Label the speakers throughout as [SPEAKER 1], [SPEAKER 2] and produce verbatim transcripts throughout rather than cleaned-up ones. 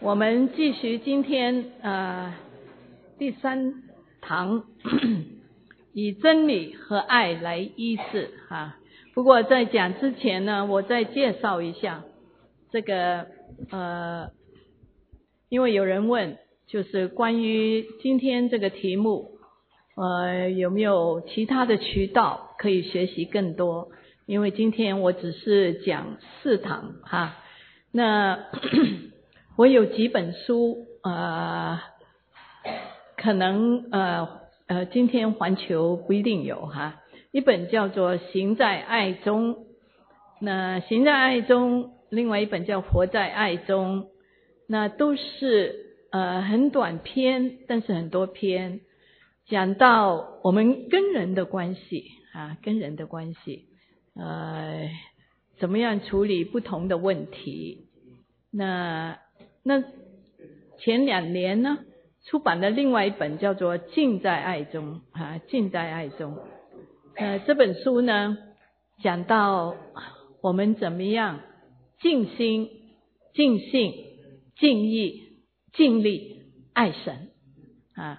[SPEAKER 1] 我们继续今天呃第三堂以真理和爱来医治哈。不过在讲之前呢，我再介绍一下这个呃，因为有人问就是关于今天这个题目，呃有没有其他的渠道可以学习更多？因为今天我只是讲四堂哈，那我有几本书呃可能呃呃今天环球不一定有哈。一本叫做行在爱中，那行在爱中，另外一本叫活在爱中，那都是呃很短篇，但是很多篇讲到我们跟人的关系啊，跟人的关系呃怎么样处理不同的问题。那那前两年呢出版的另外一本叫做尽在爱中啊，尽在爱中。呃这本书呢讲到我们怎么样尽心尽性尽意尽力爱神啊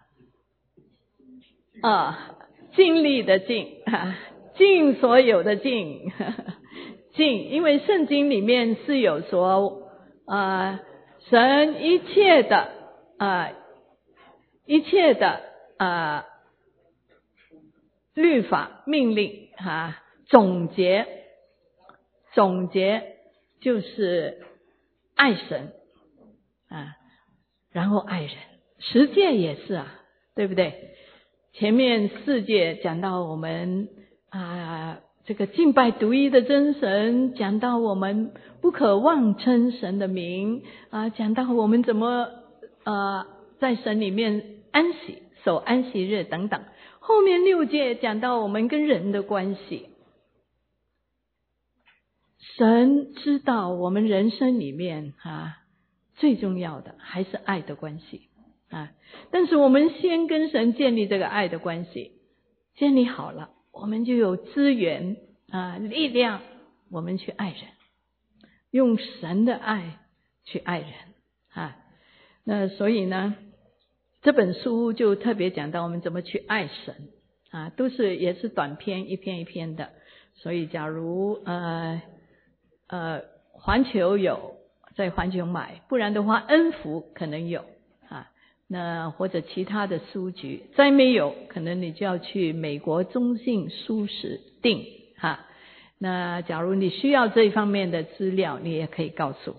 [SPEAKER 1] 啊尽力的尽啊尽所有的尽尽，因为圣经里面是有说啊、呃、神一切的啊、呃、一切的啊、呃、律法命令啊总结总结就是爱神啊，然后爱人。十诫也是啊，对不对？前面四诫讲到我们啊这个敬拜独一的真神，讲到我们不可妄称神的名啊，讲到我们怎么呃在神里面安息，守安息日等等。后面六诫讲到我们跟人的关系。神知道我们人生里面啊最重要的还是爱的关系啊，但是我们先跟神建立这个爱的关系，建立好了，我们就有资源啊力量，我们去爱人，用神的爱去爱人啊。那所以呢这本书就特别讲到我们怎么去爱神啊，都是也是短篇一篇一篇的。所以假如呃呃环球有在环球买，不然的话恩福可能有啊，那或者其他的书局，再没有可能你就要去美国中信书市订哈、啊。那假如你需要这方面的资料，你也可以告诉我。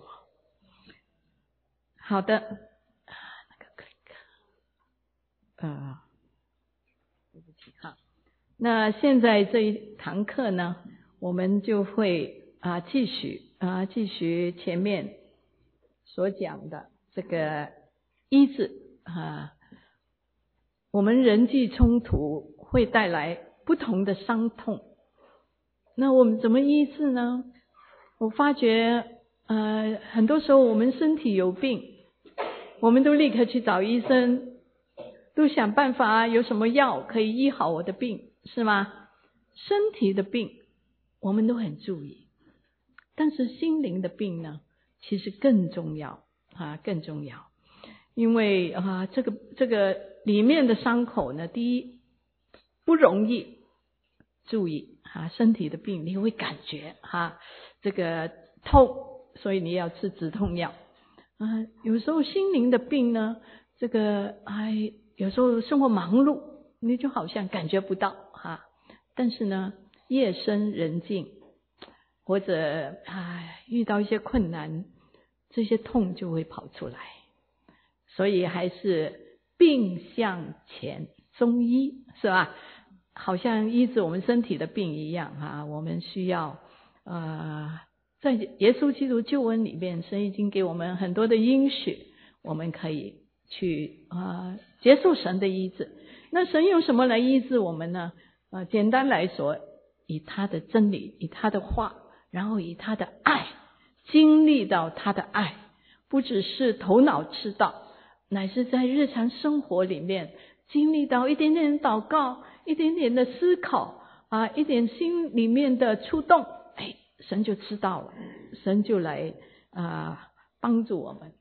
[SPEAKER 1] 好的，那个 click 呃对不起哈。那现在这一堂课呢，我们就会啊继续啊继续前面所讲的这个医治啊。我们人际冲突会带来不同的伤痛，那我们怎么医治呢？我发觉呃很多时候我们身体有病，我们都立刻去找医生，都想办法有什么药可以医好我的病，是吗？身体的病我们都很注意，但是心灵的病呢其实更重要啊，更重要。因为啊这个这个里面的伤口呢，第一不容易注意啊，身体的病你会感觉哈、啊、这个痛，所以你要吃止痛药啊。有时候心灵的病呢，这个哎有时候生活忙碌，你就好像感觉不到哈、啊，但是呢夜深人静或者哎遇到一些困难，这些痛就会跑出来。所以还是病向前中医，是吧？好像医治我们身体的病一样啊，我们需要呃在耶稣基督救恩里面，神已经给我们很多的应许，我们可以去呃接受神的医治。那神用什么来医治我们呢？呃简单来说，以他的真理，以他的话，然后以他的爱，经历到他的爱，不只是头脑知道，乃是在日常生活里面经历到一点点祷告，一点点的思考啊，一点心里面的触动，哎，神就知道了，神就来啊帮助我们。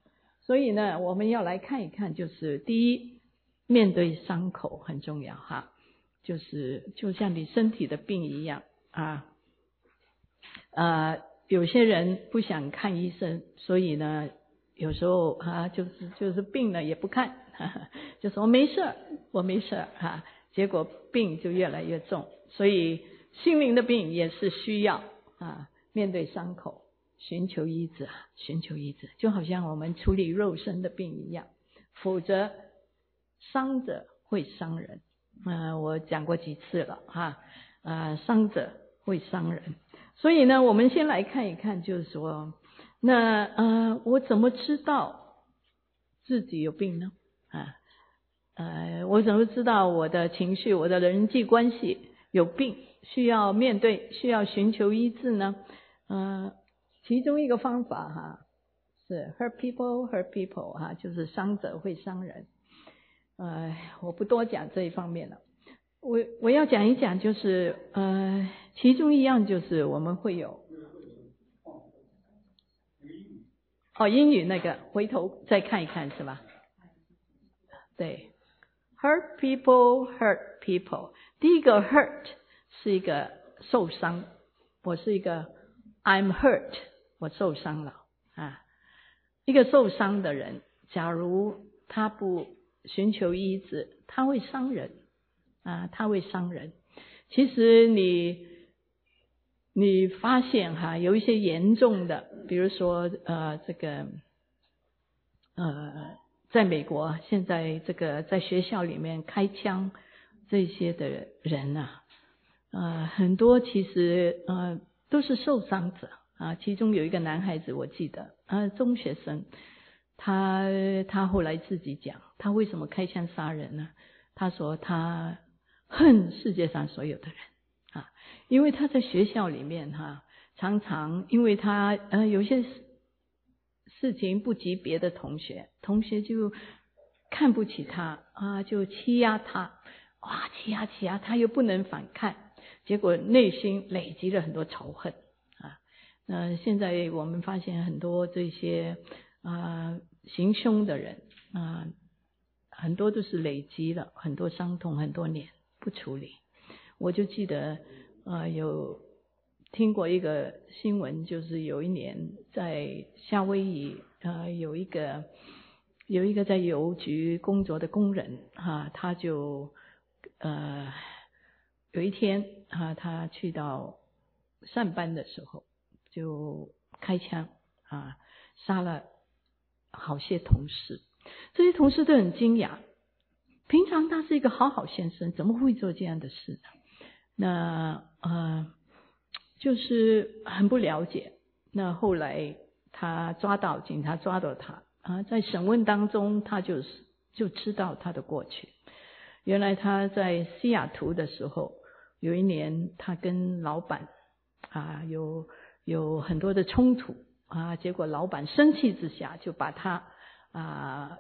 [SPEAKER 1] 所以呢，我们要来看一看，就是第一，面对伤口很重要哈，就是就像你身体的病一样啊，呃，有些人不想看医生，所以呢，有时候啊，就是就是病了也不看，呵呵就说没事我没事哈，结果病就越来越重。所以心灵的病也是需要啊，面对伤口寻求医治，寻求医治，就好像我们处理肉身的病一样，否则伤者会伤人。呃，我讲过几次了哈，呃，伤者会伤人。所以呢，我们先来看一看，就是说，那呃，我怎么知道自己有病呢？啊，呃，我怎么知道我的情绪、我的人际关系有病，需要面对，需要寻求医治呢？呃，其中一个方法哈，是 hurt people hurt people 哈，就是伤者会伤人。呃，我不多讲这一方面了。我我要讲一讲，就是呃，其中一样就是我们会有哦，英语那个回头再看一看是吧？对 ，hurt people hurt people。第一个 hurt 是一个受伤，我是一个 I'm hurt， 我受伤了啊。一个受伤的人，假如他不寻求医治，他会伤人啊，他会伤人。其实你你发现哈，有一些严重的，比如说呃这个呃在美国现在这个在学校里面开枪这些的人啊，呃很多其实呃都是受伤者啊。其中有一个男孩子我记得呃中学生，他他后来自己讲，他为什么开枪杀人呢？他说他恨世界上所有的人啊，因为他在学校里面哈、啊，常常因为他呃有些事情不及别的同学，同学就看不起他啊，就欺压他，哇，欺压欺压，他又不能反抗，结果内心累积了很多仇恨啊。那现在我们发现很多这些啊行凶的人啊，很多都是累积了很多伤痛很多年不处理。我就记得呃有听过一个新闻，就是有一年在夏威夷呃有一个有一个在邮局工作的工人哈，他就呃有一天啊他去到上班的时候就开枪啊杀了好些同事，这些同事都很惊讶，平常他是一个好好先生，怎么会做这样的事呢？那呃就是很不了解。那后来他抓到警察抓到他啊，在审问当中他就是就知道他的过去。原来他在西雅图的时候，有一年他跟老板啊有有很多的冲突啊，结果老板生气之下就把他啊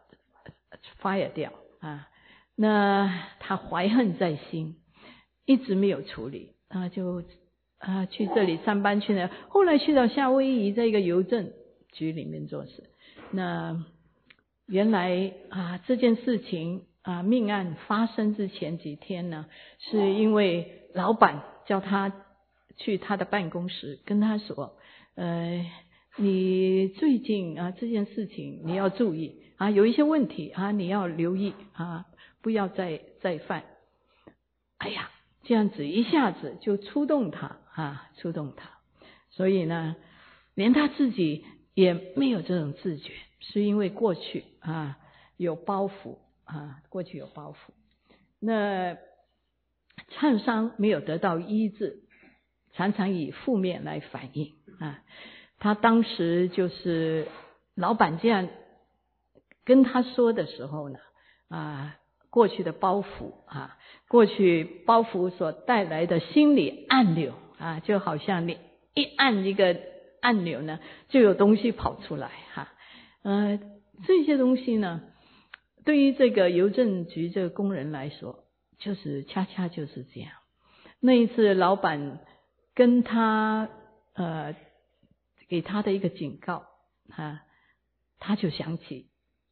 [SPEAKER 1] fire 掉啊，那他怀恨在心，一直没有处理啊，就啊去这里上班去了，后来去到夏威夷，在一个邮政局里面做事。那原来啊这件事情啊命案发生之前几天呢，是因为老板叫他去他的办公室跟他说，呃你最近啊这件事情你要注意啊，有一些问题啊你要留意啊，不要再再犯。哎呀，这样子一下子就触动他啊，触动他。所以呢，连他自己也没有这种自觉，是因为过去啊有包袱啊，过去有包袱。那创伤没有得到医治，常常以负面来反应啊。他当时就是老板这样跟他说的时候呢，啊，过去的包袱啊，过去包袱所带来的心理按钮啊，就好像你一按一个按钮呢，就有东西跑出来哈。呃，这些东西呢，对于这个邮政局这个工人来说，就是恰恰就是这样。那一次老板跟他呃给他的一个警告啊，他就想起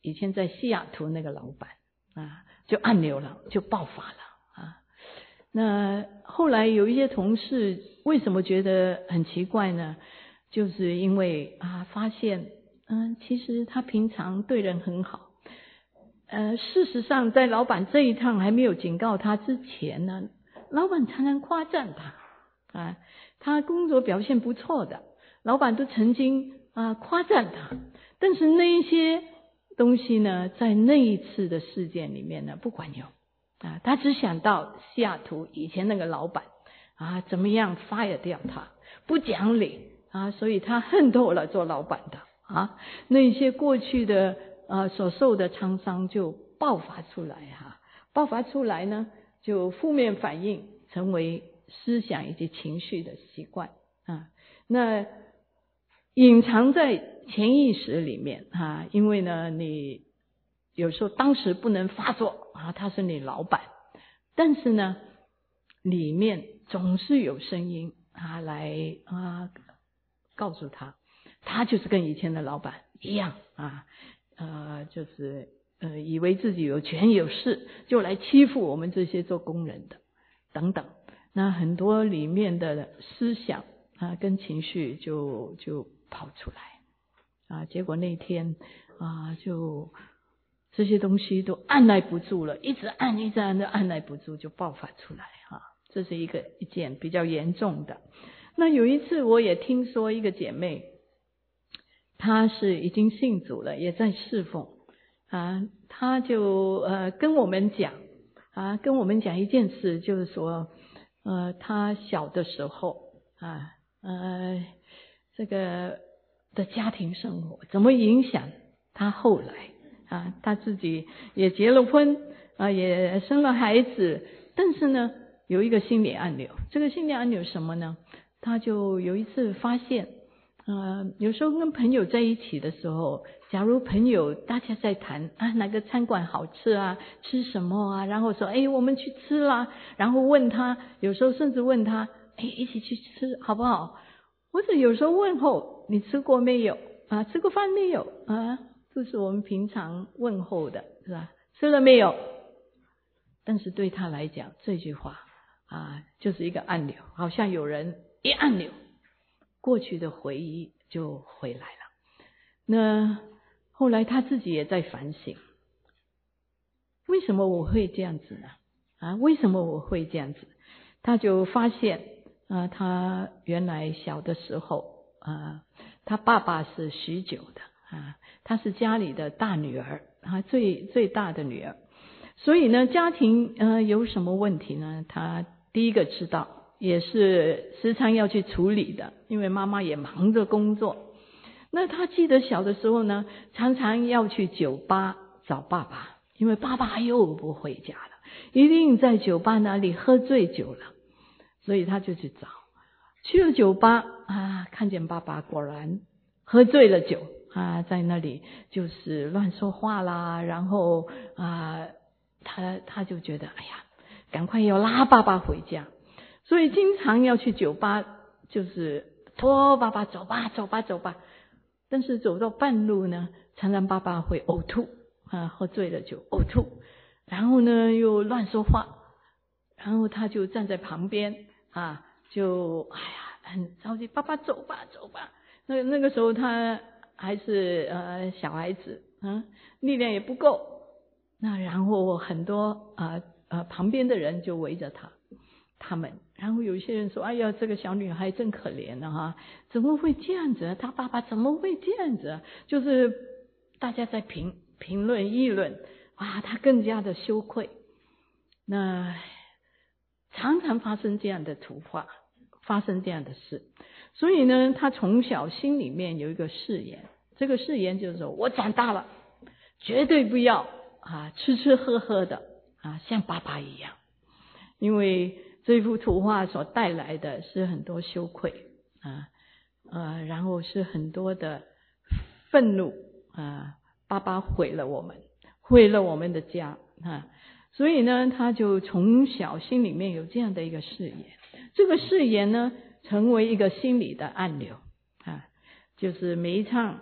[SPEAKER 1] 以前在西雅图那个老板啊，就暗流了，就爆发了啊。那后来有一些同事为什么觉得很奇怪呢？就是因为啊，发现嗯，其实他平常对人很好。呃，事实上，在老板这一趟还没有警告他之前呢，老板常常夸赞他啊，他工作表现不错的，老板都曾经啊夸赞他。但是那一些东西呢，在那一次的事件里面呢，不管用啊，他只想到西雅图以前那个老板啊，怎么样 fire 掉他，不讲理啊，所以他恨透了做老板的啊，那些过去的呃所受的创伤就爆发出来哈、啊，爆发出来呢，就负面反应成为思想以及情绪的习惯啊，那隐藏在潜意识里面啊，因为呢，你有时候当时不能发作啊，他是你老板，但是呢，里面总是有声音啊来啊告诉他，他就是跟以前的老板一样啊，呃，就是呃以为自己有权有势，就来欺负我们这些做工人的等等。那很多里面的思想啊跟情绪就就跑出来啊，结果那天啊就这些东西都按耐不住了，一直按一直按都按耐不住，就爆发出来啊，这是一个一件比较严重的。那有一次我也听说一个姐妹，她是已经信主了，也在侍奉啊，她就呃跟我们讲啊，跟我们讲一件事，就是说呃她小的时候啊呃这个的家庭生活怎么影响她后来啊，她自己也结了婚啊，也生了孩子，但是呢有一个心理暗流，这个心理暗流什么呢？她就有一次发现呃，有时候跟朋友在一起的时候，假如朋友大家在谈啊哪个餐馆好吃啊，吃什么啊，然后说哎我们去吃啦，然后问他，有时候甚至问他哎一起去吃好不好？或者有时候问候你吃过没有啊，吃过饭没有啊，这是我们平常问候的是吧？吃了没有？但是对他来讲这句话啊就是一个暗流，好像有人一按钮，过去的回忆就回来了。那后来他自己也在反省，为什么我会这样子呢？啊，为什么我会这样子？他就发现啊，他原来小的时候啊，他爸爸是酗酒的啊，他是家里的大女儿啊，最最大的女儿，所以呢，家庭呃有什么问题呢？他第一个知道，也是时常要去处理的，因为妈妈也忙着工作。那他记得小的时候呢，常常要去酒吧找爸爸，因为爸爸又不回家了，一定在酒吧那里喝醉酒了，所以他就去找。去了酒吧啊，看见爸爸果然喝醉了酒啊，在那里就是乱说话啦，然后啊，他他就觉得哎呀，赶快要拉爸爸回家，所以经常要去酒吧，就是拖爸爸走吧走吧走吧。但是走到半路呢，常常爸爸会呕吐啊，喝醉了就呕吐，然后呢又乱说话，然后他就站在旁边啊，就哎呀很着急，爸爸走吧走吧。那那个时候他还是呃小孩子啊，力量也不够，那然后很多啊 呃, 呃旁边的人就围着他。他们，然后有些人说：“哎呀，这个小女孩真可怜了哈，怎么会这样子？她爸爸怎么会这样子？”就是大家在评评论议论，哇，她更加的羞愧。那常常发生这样的图画，发生这样的事，所以呢，她从小心里面有一个誓言，这个誓言就是说：我长大了，绝对不要啊吃吃喝喝的啊，像爸爸一样，因为这幅图画所带来的是很多羞愧啊，呃，然后是很多的愤怒啊，爸爸毁了我们，毁了我们的家啊，所以呢，他就从小心里面有这样的一个誓言，这个誓言呢，成为一个心理的暗流啊，就是每一趟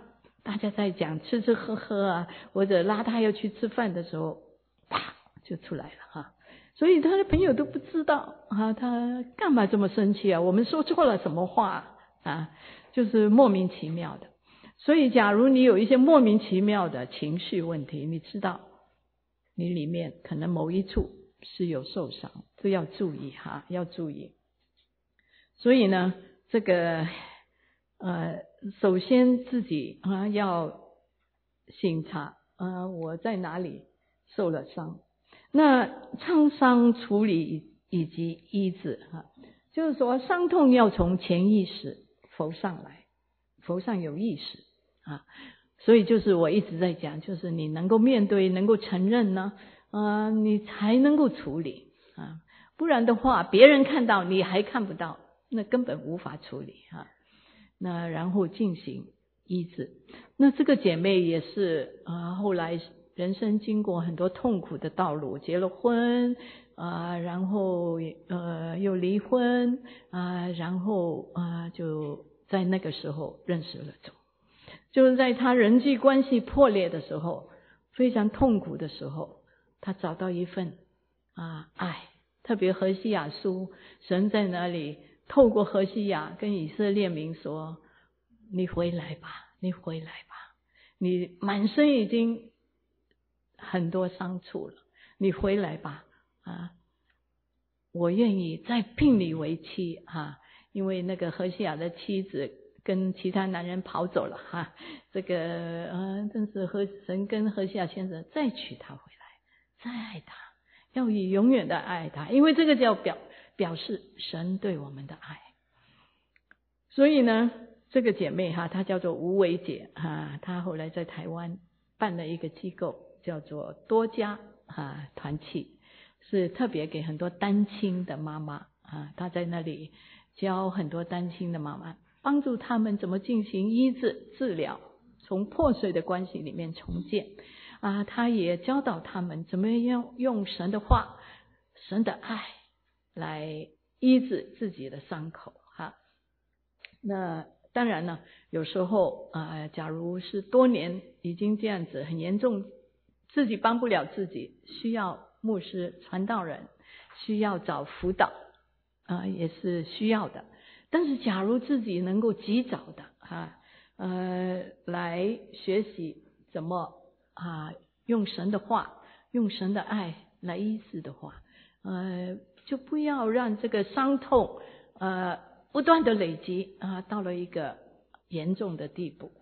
[SPEAKER 1] 大家在讲吃吃喝喝啊，或者拉他要去吃饭的时候，啪就出来了哈。所以他的朋友都不知道啊，他干嘛这么生气啊？我们说错了什么话啊？就是莫名其妙的。所以假如你有一些莫名其妙的情绪问题，你知道你里面可能某一处是有受伤，这要注意哈，要注意。所以呢，这个呃，首先自己啊要省察啊，我在哪里受了伤。那创伤处理以及医治哈，就是说伤痛要从潜意识浮上来，浮上有意识啊。所以就是我一直在讲，就是你能够面对，能够承认呢，啊、呃，你才能够处理啊，不然的话，别人看到你还看不到，那根本无法处理啊。那然后进行医治。那这个姐妹也是啊、呃，后来人生经过很多痛苦的道路，结了婚啊、呃，然后呃又离婚啊、呃，然后啊、呃、就在那个时候认识了主。就是在他人际关系破裂的时候，非常痛苦的时候，他找到一份啊爱。特别何西亚书，神在那里透过何西亚跟以色列民说，你回来吧，你回来吧，你满身已经很多伤处了，你回来吧啊！我愿意再聘你为妻啊，因为那个何西亚的妻子跟其他男人跑走了哈、啊，这个呃，但是和神跟何西亚先生再娶她回来，再爱她，要以永远的爱她，因为这个叫表表示神对我们的爱。所以呢，这个姐妹哈，她叫做吴伟姐哈，她后来在台湾办了一个机构，叫做多家啊团契，是特别给很多单亲的妈妈啊，她在那里教很多单亲的妈妈，帮助他们怎么进行医治治疗，从破碎的关系里面重建啊。她也教导他们怎么样用神的话、神的爱来医治自己的伤口哈。那当然呢，有时候啊、呃，假如是多年已经这样子很严重，自己帮不了自己，需要牧师、传道人，需要找辅导啊、呃，也是需要的。但是假如自己能够及早的哈呃来学习怎么啊用神的话、用神的爱来医治的话，呃就不要让这个伤痛呃不断的累积啊，到了一个严重的地步。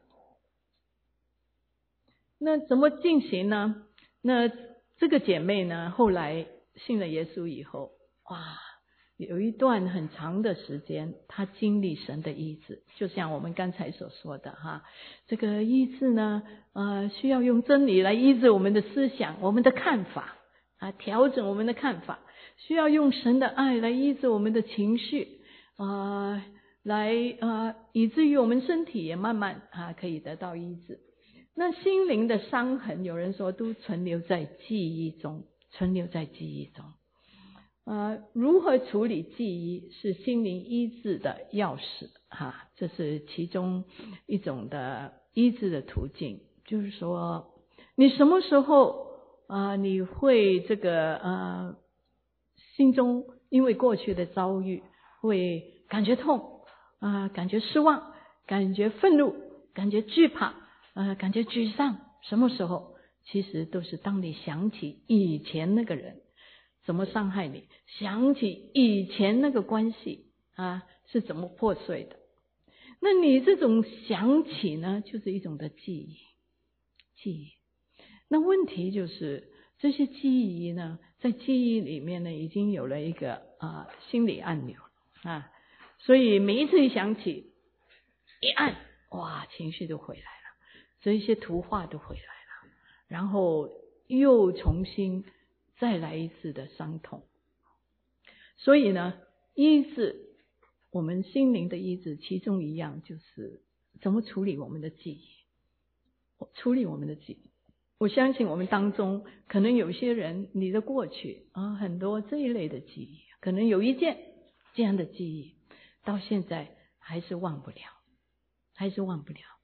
[SPEAKER 1] 那怎么进行呢？那这个姐妹呢，后来信了耶稣以后，哇，有一段很长的时间，她经历神的医治，就像我们刚才所说的哈，这个医治呢，呃，需要用真理来医治我们的思想、我们的看法啊，调整我们的看法，需要用神的爱来医治我们的情绪。啊、呃，来啊、呃，以至于我们身体也慢慢啊可以得到医治。那心灵的伤痕，有人说都存留在记忆中，存留在记忆中。呃，如何处理记忆是心灵医治的钥匙哈、啊，这是其中一种的医治的途径。就是说，你什么时候啊、呃，你会这个呃，心中因为过去的遭遇。会感觉痛啊、呃，感觉失望，感觉愤怒，感觉惧怕，呃，感觉沮丧。什么时候？其实都是当你想起以前那个人怎么伤害你，想起以前那个关系啊是怎么破碎的。那你这种想起呢，就是一种的记忆，记忆。那问题就是这些记忆呢，在记忆里面呢，已经有了一个啊、呃、心理按钮。啊，所以每一次一想起，一按，哇，情绪就回来了，这一些图画都回来了，然后又重新再来一次的伤痛。所以呢，医治我们心灵的医治，其中一样就是怎么处理我们的记忆，处理我们的记忆。我相信我们当中可能有些人，你的过去啊，很多这一类的记忆，可能有一件这样的记忆到现在还是忘不了，还是忘不了。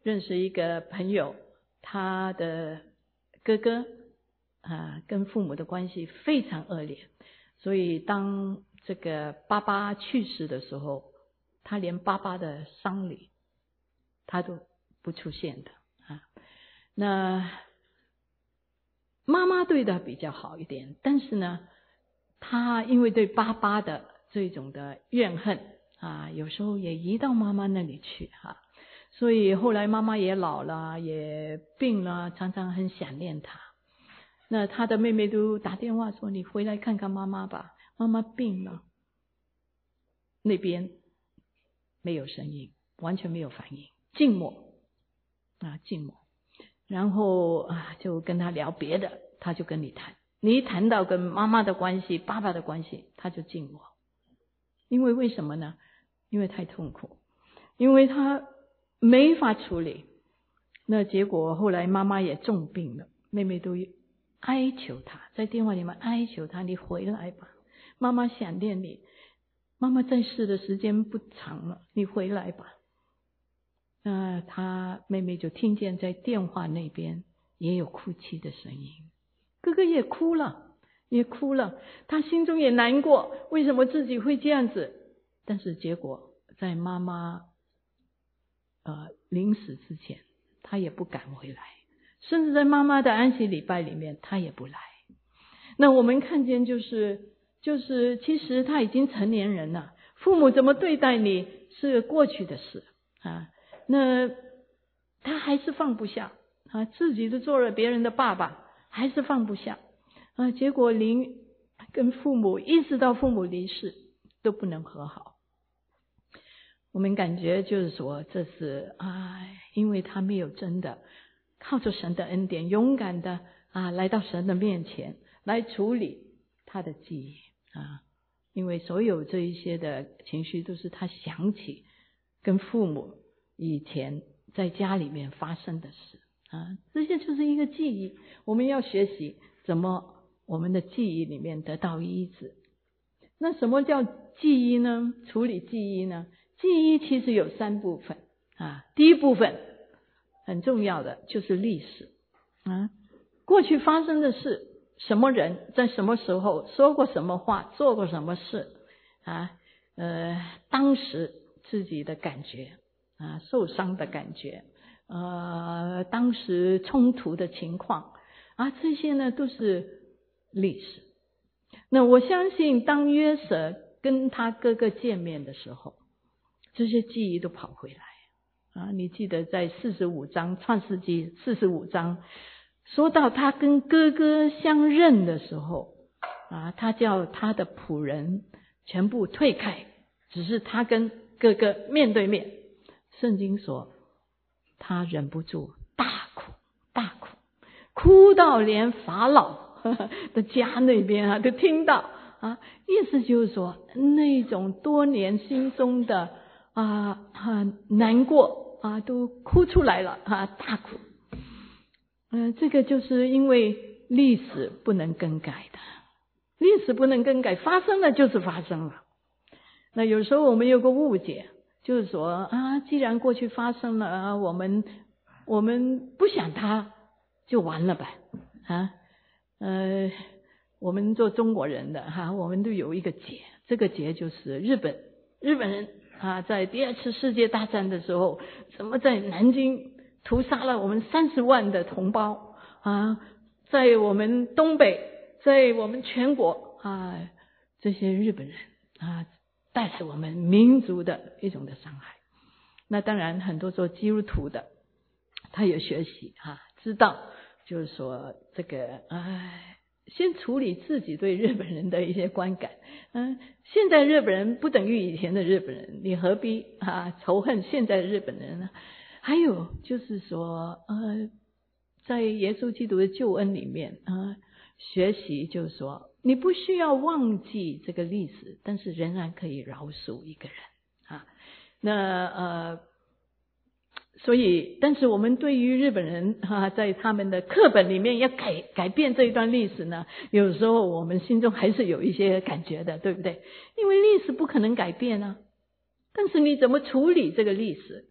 [SPEAKER 1] 认识一个朋友，他的哥哥啊跟父母的关系非常恶劣，所以当这个爸爸去世的时候，他连爸爸的丧礼他都不出现的啊。那妈妈对他比较好一点，但是呢，他因为对爸爸的这种的怨恨啊，有时候也移到妈妈那里去哈、啊，所以后来妈妈也老了，也病了，常常很想念他。那他的妹妹都打电话说：“你回来看看妈妈吧，妈妈病了。”那边没有声音，完全没有反应，静默啊，静默。然后啊，就跟他聊别的，他就跟你谈。你一谈到跟妈妈的关系、爸爸的关系，他就静默。因为为什么呢？因为太痛苦，因为他没法处理。那结果后来妈妈也重病了，妹妹都哀求他，在电话里面哀求他：“你回来吧，妈妈想念你，妈妈在世的时间不长了，你回来吧。”那他妹妹就听见在电话那边也有哭泣的声音，哥哥也哭了，也哭了，他心中也难过，为什么自己会这样子？但是结果在妈妈呃临死之前，他也不敢回来，甚至在妈妈的安息礼拜里面，他也不来。那我们看见就是就是其实他已经成年人了，父母怎么对待你是过去的事啊。那他还是放不下啊，自己都做了别人的爸爸，还是放不下啊。结果临跟父母一直到父母离世都不能和好。我们感觉就是说，这是啊，因为他没有真的靠着神的恩典，勇敢的啊来到神的面前来处理他的记忆啊。因为所有这一些的情绪都是他想起跟父母以前在家里面发生的事啊，这些就是一个记忆。我们要学习怎么我们的记忆里面得到医治。那什么叫记忆呢？处理记忆呢？记忆其实有三部分啊。第一部分很重要的就是历史啊，过去发生的事，什么人在什么时候说过什么话，做过什么事啊，呃，当时自己的感觉啊，受伤的感觉，呃，当时冲突的情况啊，这些呢都是历史。那我相信当约瑟跟他哥哥见面的时候，这些记忆都跑回来啊。你记得在四十五章创世纪四十五章说到他跟哥哥相认的时候啊，他叫他的仆人全部退开，只是他跟哥哥面对面。圣经说他忍不住大哭大哭，哭到连法老的家那边啊都听到啊，意思就是说那种多年心中的啊啊难过啊都哭出来了啊，大哭。嗯、呃，这个就是因为历史不能更改的，历史不能更改，发生了就是发生了。那有时候我们有个误解，就是说啊，既然过去发生了啊，我们我们不想它就完了呗啊。呃，我们做中国人的哈、啊，我们都有一个节，这个节就是日本日本人啊，在第二次世界大战的时候，怎么在南京屠杀了我们三十万的同胞啊，在我们东北，在我们全国啊，这些日本人啊，带来我们民族的一种的伤害。那当然很多做基督徒的他有学习啊，知道就是说这个哎，先处理自己对日本人的一些观感。嗯，现在日本人不等于以前的日本人，你何必啊仇恨现在的日本人呢？还有就是说呃，在耶稣基督的救恩里面啊，学习就是说你不需要忘记这个历史，但是仍然可以饶恕一个人啊。那呃所以但是我们对于日本人啊，在他们的课本里面要改改变这一段历史呢，有时候我们心中还是有一些感觉的，对不对？因为历史不可能改变啊，但是你怎么处理这个历史，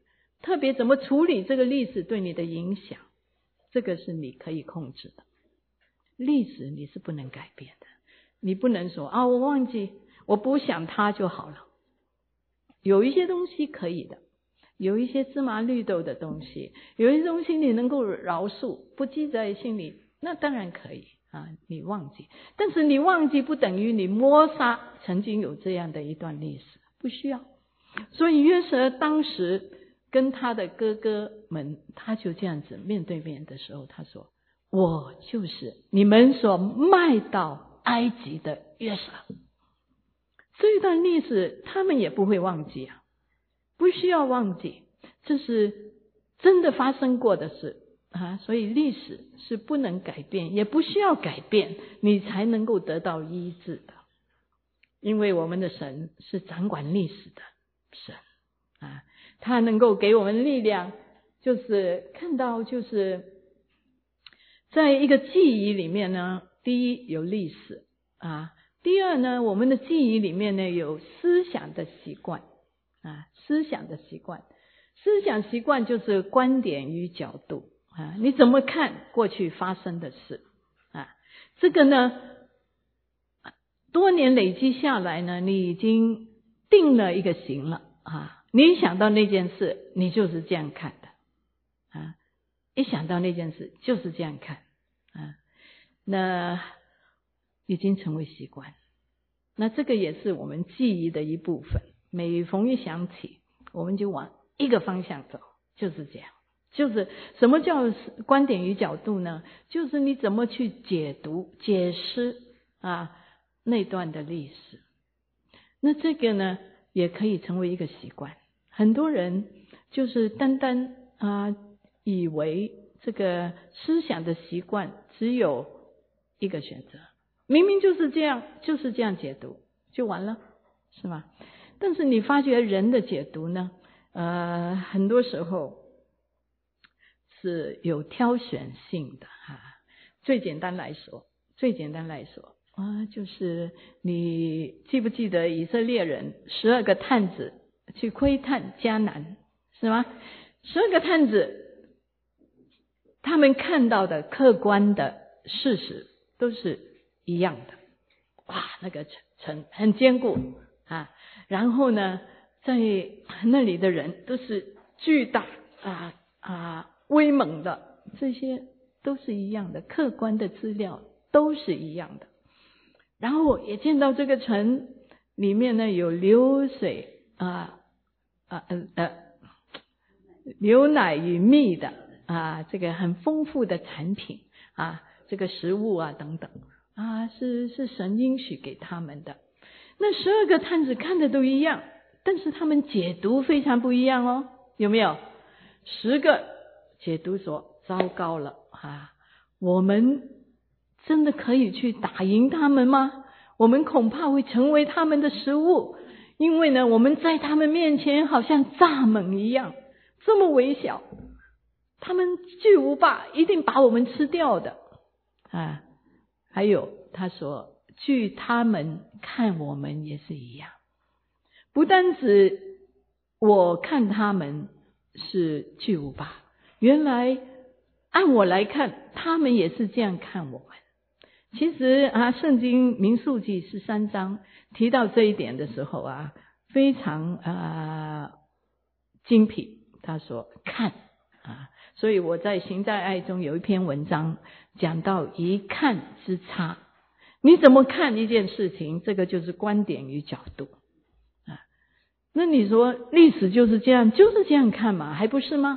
[SPEAKER 1] 特别怎么处理这个历史对你的影响，这个是你可以控制的。历史你是不能改变的，你不能说啊，我忘记，我不想它就好了。有一些东西可以的，有一些芝麻绿豆的东西，有一些东西你能够饶恕，不记在心里，那当然可以啊，你忘记。但是你忘记不等于你抹杀曾经有这样的一段历史，不需要。所以约瑟当时跟他的哥哥们，他就这样子面对面的时候，他说，我就是你们所卖到埃及的约瑟。这一段历史他们也不会忘记啊，不需要忘记，这是真的发生过的事啊。所以历史是不能改变，也不需要改变，你才能够得到医治的。因为我们的神是掌管历史的神啊，他能够给我们力量，就是看到就是在一个记忆里面呢，第一有历史啊，第二呢，我们的记忆里面呢有思想的习惯啊，思想的习惯，思想习惯就是观点与角度啊，你怎么看过去发生的事啊？这个呢，多年累积下来呢，你已经定了一个型了啊。你想到那件事，你就是这样看的啊，一想到那件事就是这样看啊，那已经成为习惯。那这个也是我们记忆的一部分，每逢一想起，我们就往一个方向走，就是这样。就是什么叫观点与角度呢？就是你怎么去解读、解释啊那段的历史。那这个呢，也可以成为一个习惯。很多人就是单单啊以为这个思想的习惯只有一个选择，明明就是这样，就是这样解读就完了，是吗？但是你发觉人的解读呢，呃，很多时候是有挑选性的哈。最简单来说，最简单来说啊，就是你记不记得以色列人十二个探子去窥探迦南，是吗？十二个探子，他们看到的客观的事实都是一样的。哇，那个城很坚固啊，然后呢，在那里的人都是巨大啊啊威猛的，这些都是一样的，客观的资料都是一样的。然后也见到这个城里面呢有流水啊啊呃呃牛奶与蜜的啊，这个很丰富的产品啊，这个食物啊等等啊，是是神应许给他们的。那十二个探子看的都一样，但是他们解读非常不一样哦，有没有？十个解读说糟糕了啊，我们真的可以去打赢他们吗？我们恐怕会成为他们的食物，因为呢，我们在他们面前好像蚱蜢一样，这么微小，他们巨无霸，一定把我们吃掉的啊！还有他说，据他们看我们也是一样，不单止我看他们是巨无霸，原来按我来看，他们也是这样看我们。其实啊，圣经民数记十三章提到这一点的时候啊，非常啊精辟。他说看啊，所以我在行在爱中有一篇文章讲到一看之差。你怎么看一件事情，这个就是观点与角度啊。那你说历史就是这样，就是这样看嘛，还不是吗？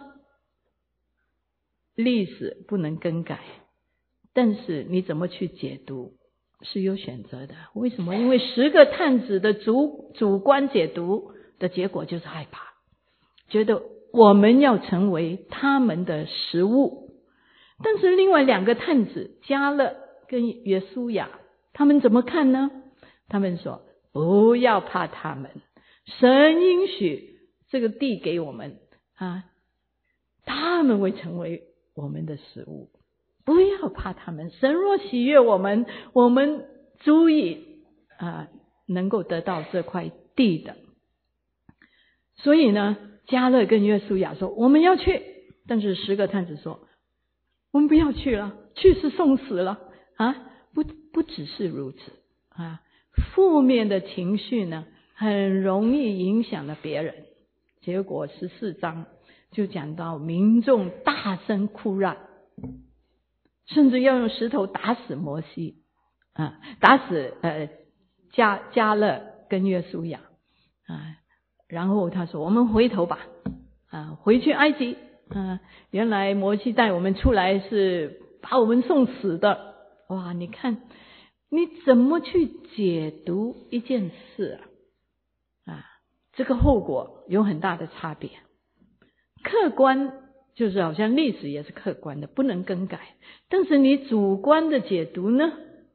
[SPEAKER 1] 历史不能更改，但是你怎么去解读是有选择的。为什么？因为十个探子的主主观解读的结果就是害怕，觉得我们要成为他们的食物。但是另外两个探子迦勒跟约书亚，他们怎么看呢？他们说不要怕他们，神应许这个地给我们啊，他们会成为我们的食物，不要怕他们，神若喜悦我们，我们足以啊能够得到这块地的。所以呢， 迦勒跟约书亚说我们要去，但是十个探子说我们不要去了，去是送死了啊！不不只是如此啊，负面的情绪呢很容易影响了别人。结果十四章就讲到民众大声哭嚷，甚至要用石头打死摩西啊，打死呃迦迦勒跟约书亚啊。然后他说我们回头吧啊，回去埃及啊，原来摩西带我们出来是把我们送死的。哇，你看你怎么去解读一件事啊？啊，这个后果有很大的差别。客观就是好像历史也是客观的，不能更改，但是你主观的解读呢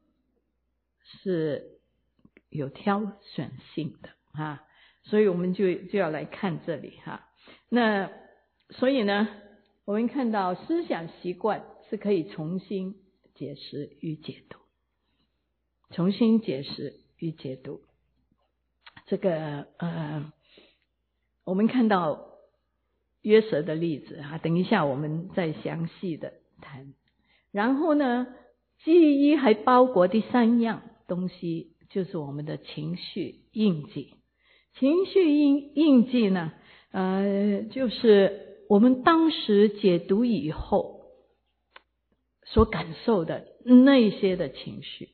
[SPEAKER 1] 是有挑选性的啊，所以我们就就要来看这里哈。那所以呢，我们看到思想习惯是可以重新解释与解读，重新解释与解读。这个呃，我们看到约瑟的例子啊，等一下我们再详细的谈。然后呢，记忆还包括第三样东西，就是我们的情绪印记。情绪印印记呢，呃，就是我们当时解读以后所感受的那些的情绪，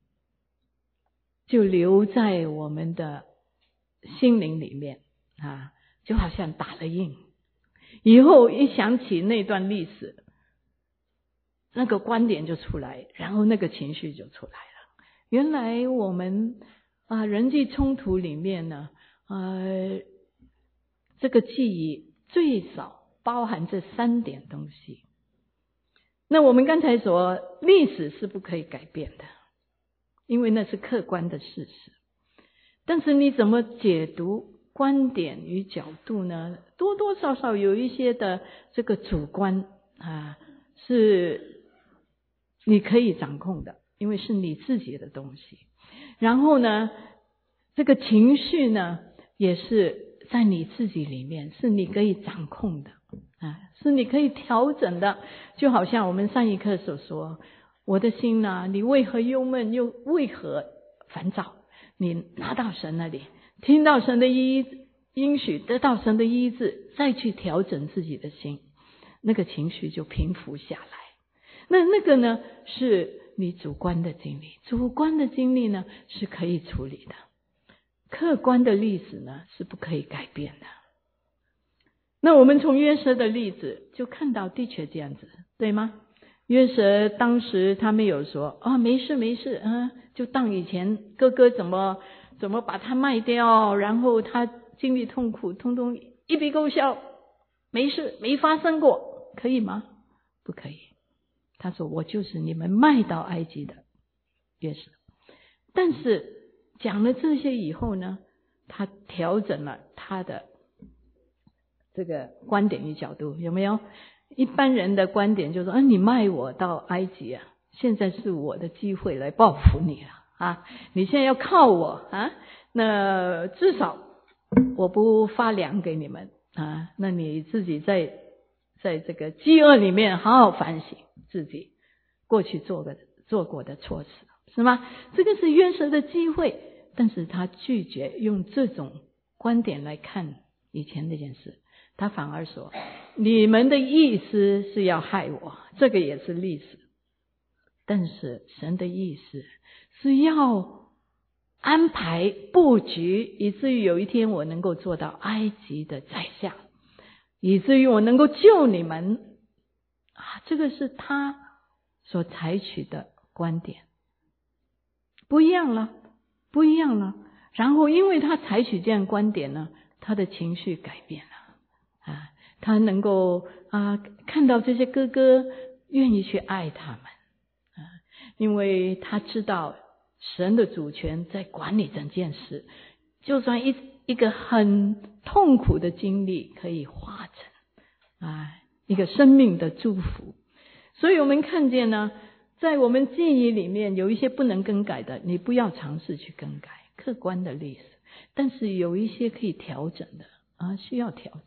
[SPEAKER 1] 就留在我们的心灵里面啊，就好像打了印。以后一想起那段历史，那个观点就出来，然后那个情绪就出来了。原来我们啊人际冲突里面呢，呃，这个记忆最少包含这三点东西。那我们刚才说历史是不可以改变的，因为那是客观的事实。但是你怎么解读观点与角度呢？多多少少有一些的这个主观啊，是你可以掌控的，因为是你自己的东西。然后呢，这个情绪呢，也是在你自己里面，是你可以掌控的啊，是你可以调整的。就好像我们上一课所说，我的心啊，你为何忧闷，又为何烦躁？你拿到神那里，听到神的医应许，得到神的医治，再去调整自己的心，那个情绪就平复下来。那那个呢，是你主观的经历，主观的经历呢是可以处理的，客观的历史呢是不可以改变的。那我们从约瑟的例子就看到的确这样子，对吗？约瑟当时他没有说啊，没事没事啊，就当以前哥哥怎么怎么把他卖掉，然后他经历痛苦，通通一笔勾销，没事没发生过，可以吗？不可以。他说我就是你们卖到埃及的约瑟。但是讲了这些以后呢，他调整了他的这个观点与角度，有没有？一般人的观点就是说，啊，你卖我到埃及啊，现在是我的机会来报复你了啊！你现在要靠我啊，那至少我不发粮给你们啊，那你自己在在这个饥饿里面好好反省自己过去做的做过的错事，是吗？这个是约瑟的机会，但是他拒绝用这种观点来看以前这件事。他反而说，你们的意思是要害我，这个也是历史，但是神的意思是要安排布局，以至于有一天我能够做到埃及的宰相，以至于我能够救你们啊！这个是他所采取的观点，不一样了，不一样了。然后因为他采取这样观点呢，他的情绪改变了。啊，他能够啊看到这些哥哥愿意去爱他们啊，因为他知道神的主权在管理整件事，就算一一个很痛苦的经历可以化成啊一个生命的祝福。所以我们看见呢，在我们记忆里面有一些不能更改的，你不要尝试去更改客观的历史，但是有一些可以调整的啊，需要调整。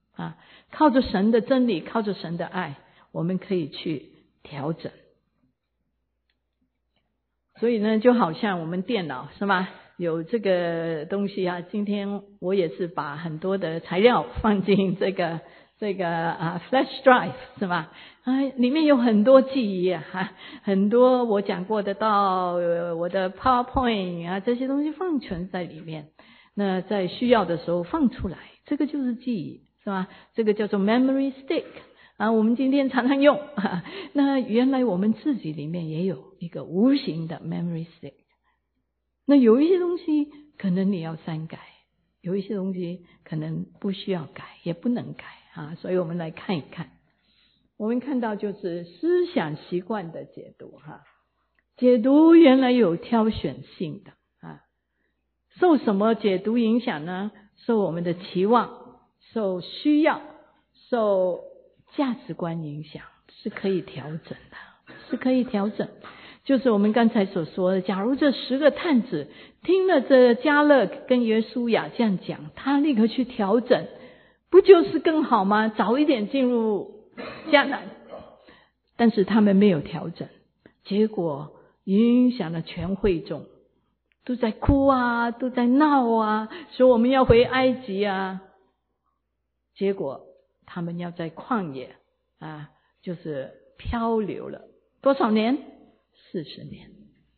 [SPEAKER 1] 啊，靠着神的真理，靠着神的爱，我们可以去调整。所以呢，就好像我们电脑是吧，有这个东西啊，今天我也是把很多的材料放进这个这个啊 flash drive 是吧，啊里面有很多记忆啊，啊很多我讲过的到我的 PowerPoint 啊这些东西放存在里面，那在需要的时候放出来，这个就是记忆是吧，这个叫做 memory stick啊，我们今天常常用啊，那原来我们自己里面也有一个无形的 memory stick。那有一些东西可能你要删改，有一些东西可能不需要改，也不能改啊，所以我们来看一看。我们看到就是思想习惯的解读哈，解读原来有挑选性的啊，受什么解读影响呢？受我们的期望，受需要，受价值观影响，是可以调整的，是可以调整。就是我们刚才所说的，假如这十个探子听了这迦勒跟约书亚这样讲，他立刻去调整，不就是更好吗？早一点进入迦南。但是他们没有调整，结果影响了全会众，都在哭啊，都在闹啊，说我们要回埃及啊。结果他们要在旷野啊，就是漂流了多少年？四十年。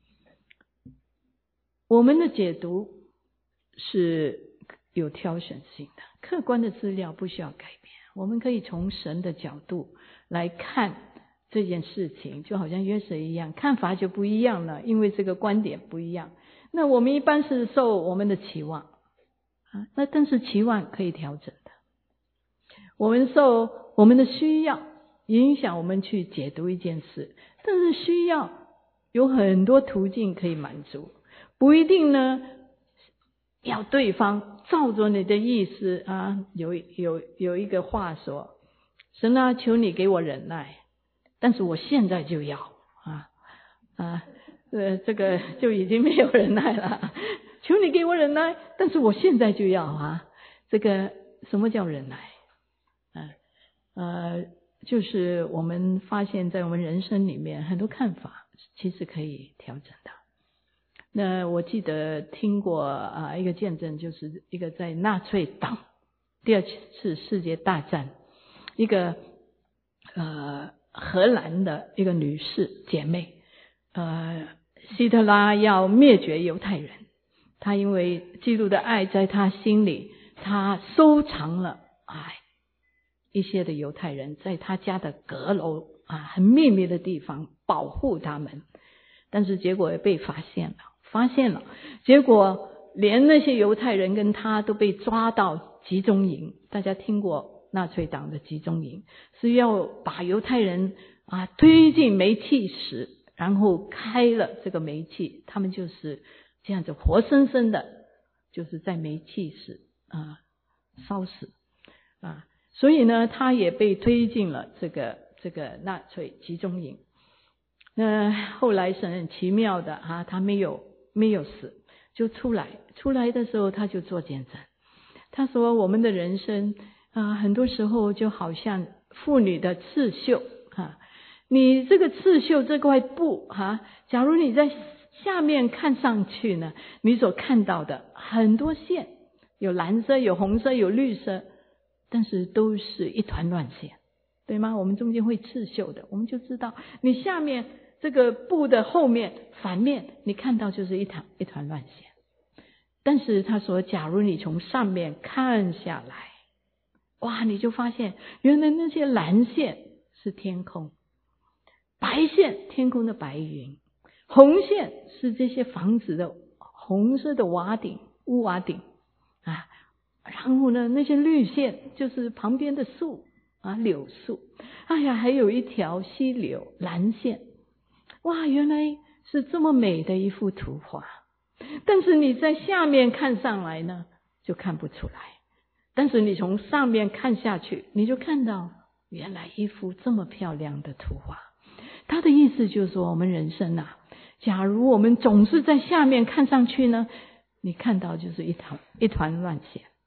[SPEAKER 1] 我们的解读是有挑选性的，客观的资料不需要改变，我们可以从神的角度来看这件事情，就好像约瑟一样，看法就不一样了，因为这个观点不一样。那我们一般是受我们的期望啊，那但是期望可以调整的。我们受我们的需要影响我们去解读一件事，但是需要有很多途径可以满足，不一定呢要对方照着你的意思啊。有有有一个话说，神啊，求你给我忍耐，但是我现在就要啊啊，呃，这个就已经没有忍耐了。求你给我忍耐，但是我现在就要啊。这个什么叫忍耐？啊呃，就是我们发现在我们人生里面很多看法其实可以调整的。那我记得听过啊一个见证，就是一个在纳粹党第二次世界大战，一个呃荷兰的一个女士姐妹，呃希特拉要灭绝犹太人，她因为基督的爱在她心里，她收藏了哎一些的犹太人，在她家的阁楼啊很秘密的地方保护他们，但是结果也被发现了，发现了，结果连那些犹太人跟他都被抓到集中营。大家听过纳粹党的集中营，是要把犹太人啊推进煤气室，然后开了这个煤气，他们就是这样子活生生的就是在煤气室啊烧死啊。所以呢他也被推进了这个这个纳粹集中营。那后来神很奇妙的啊，他没有没有死，就出来出来的时候他就做见证，他说我们的人生啊，很多时候就好像妇女的刺绣啊，你这个刺绣这块布啊，假如你在下面看上去呢，你所看到的很多线，有蓝色有红色有绿色，但是都是一团乱线，对吗？我们中间会刺绣的，我们就知道你下面这个布的后面反面你看到就是一团一团乱线。但是他说假如你从上面看下来，哇，你就发现原来那些蓝线是天空，白线天空的白云，红线是这些房子的红色的瓦顶屋瓦顶啊，然后呢那些绿线就是旁边的树啊柳树，哎呀还有一条溪流蓝线，哇，原来是这么美的一幅图画。但是你在下面看上来呢就看不出来，但是你从上面看下去，你就看到原来一幅这么漂亮的图画。他的意思就是说我们人生啊，假如我们总是在下面看上去呢，你看到就是一团一团乱线。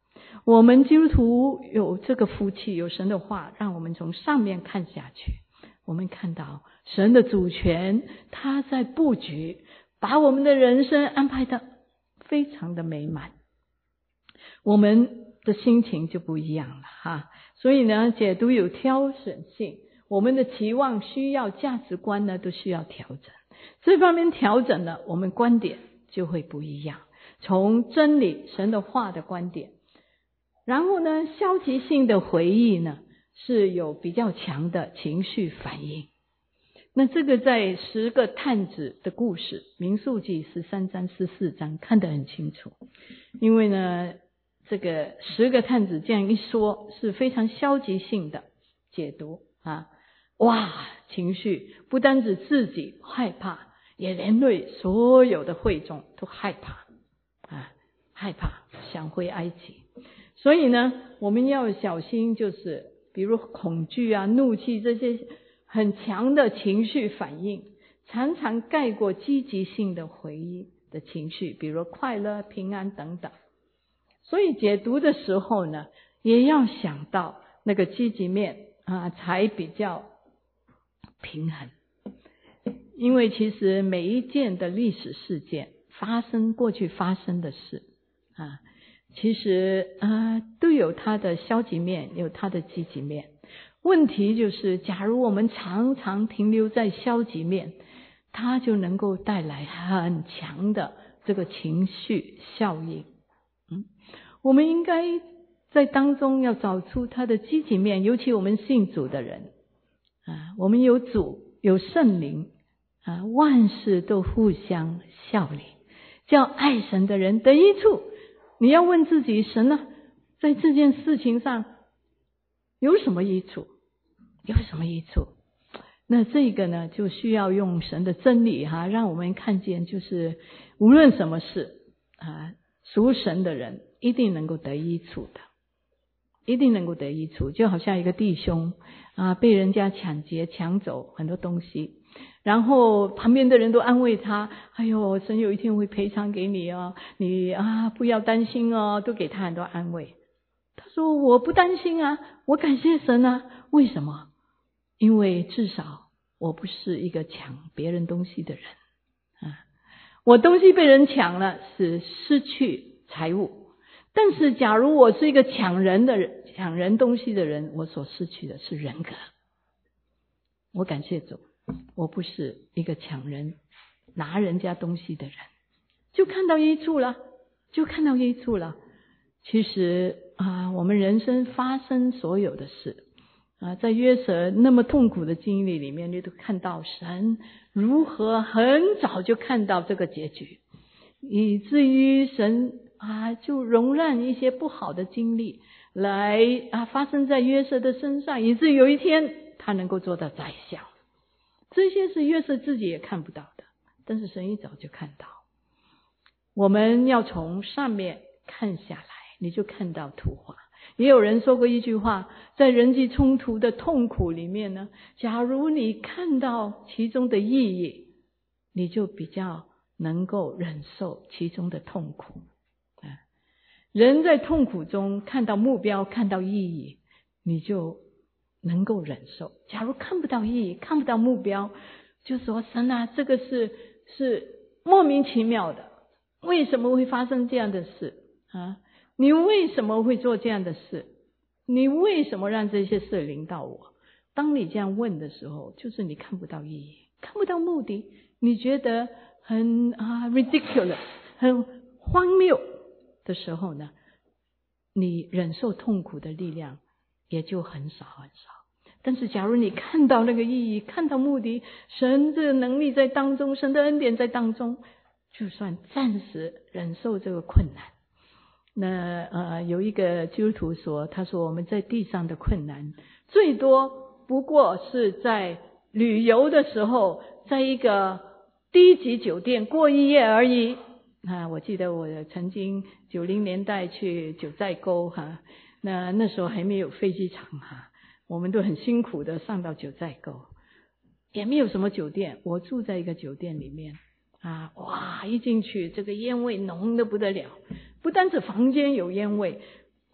[SPEAKER 1] 我们基督徒有这个福气，有神的话，让我们从上面看下去，我们看到神的主权，他在布局，把我们的人生安排得非常的美满，我们的心情就不一样了哈。所以呢，解读有挑选性，我们的期望、需要、价值观呢，都需要调整。这方面调整了，我们观点就会不一样，从真理神的话的观点。然后呢，消极性的回忆呢，是有比较强的情绪反应。那这个在十个探子的故事，民数记十三章十四章看得很清楚。因为呢，这个十个探子这样一说，是非常消极性的解读啊！哇，情绪不单指自己害怕，也连累所有的会众都害怕啊，害怕想回埃及。所以呢，我们要小心，就是比如恐惧啊、怒气这些很强的情绪反应，常常盖过积极性的回忆的情绪，比如快乐、平安等等。所以解读的时候呢，也要想到那个积极面啊，才比较平衡。因为其实每一件的历史事件发生，过去发生的事啊，其实啊都有它的消极面，有它的积极面。问题就是，假如我们常常停留在消极面，它就能够带来很强的这个情绪效应。嗯，我们应该在当中要找出它的积极面，尤其我们信主的人啊，我们有主，有圣灵啊，万事都互相效力，叫爱神的人得益处。你要问自己，神呢，在这件事情上有什么益处？有什么益处？那这个呢，就需要用神的真理哈，让我们看见，就是无论什么事啊，属神的人一定能够得益处的，一定能够得益处。就好像一个弟兄啊，被人家抢劫、抢走很多东西，然后旁边的人都安慰他：“哎呦，神有一天会赔偿给你哦，你啊不要担心哦。”都给他很多安慰。他说：“我不担心啊，我感谢神啊。为什么？因为至少我不是一个抢别人东西的人啊。我东西被人抢了，是失去财物。但是假如我是一个抢人的人，抢人东西的人，我所失去的是人格。我感谢主，我不是一个抢人、拿人家东西的人，就看到益处了，就看到益处了。其实啊，我们人生发生所有的事啊，在约瑟那么痛苦的经历里面，你都看到神如何很早就看到这个结局，以至于神啊就容忍一些不好的经历来啊发生在约瑟的身上，以至于有一天他能够做到宰相。这些是约瑟自己也看不到的，但是神一早就看到。我们要从上面看下来，你就看到图画。也有人说过一句话，在人际冲突的痛苦里面呢，假如你看到其中的意义，你就比较能够忍受其中的痛苦。人在痛苦中看到目标，看到意义，你就能够忍受。假如看不到意义，看不到目标，就说神啊，这个是是莫名其妙的，为什么会发生这样的事啊？你为什么会做这样的事？你为什么让这些事临到我？当你这样问的时候，就是你看不到意义，看不到目的，你觉得很啊 ridiculous， 很荒谬的时候呢，你忍受痛苦的力量也就很少很少。但是假如你看到那个意义，看到目的，神的能力在当中，神的恩典在当中，就算暂时忍受这个困难。那呃，有一个基督徒说，他说我们在地上的困难最多不过是在旅游的时候，在一个低级酒店过一夜而已。啊，我记得我曾经九零年代去九寨沟哈，那那时候还没有飞机场哈，我们都很辛苦的上到九寨沟，也没有什么酒店，我住在一个酒店里面啊，哇，一进去这个烟味浓得不得了。不单是房间有烟味，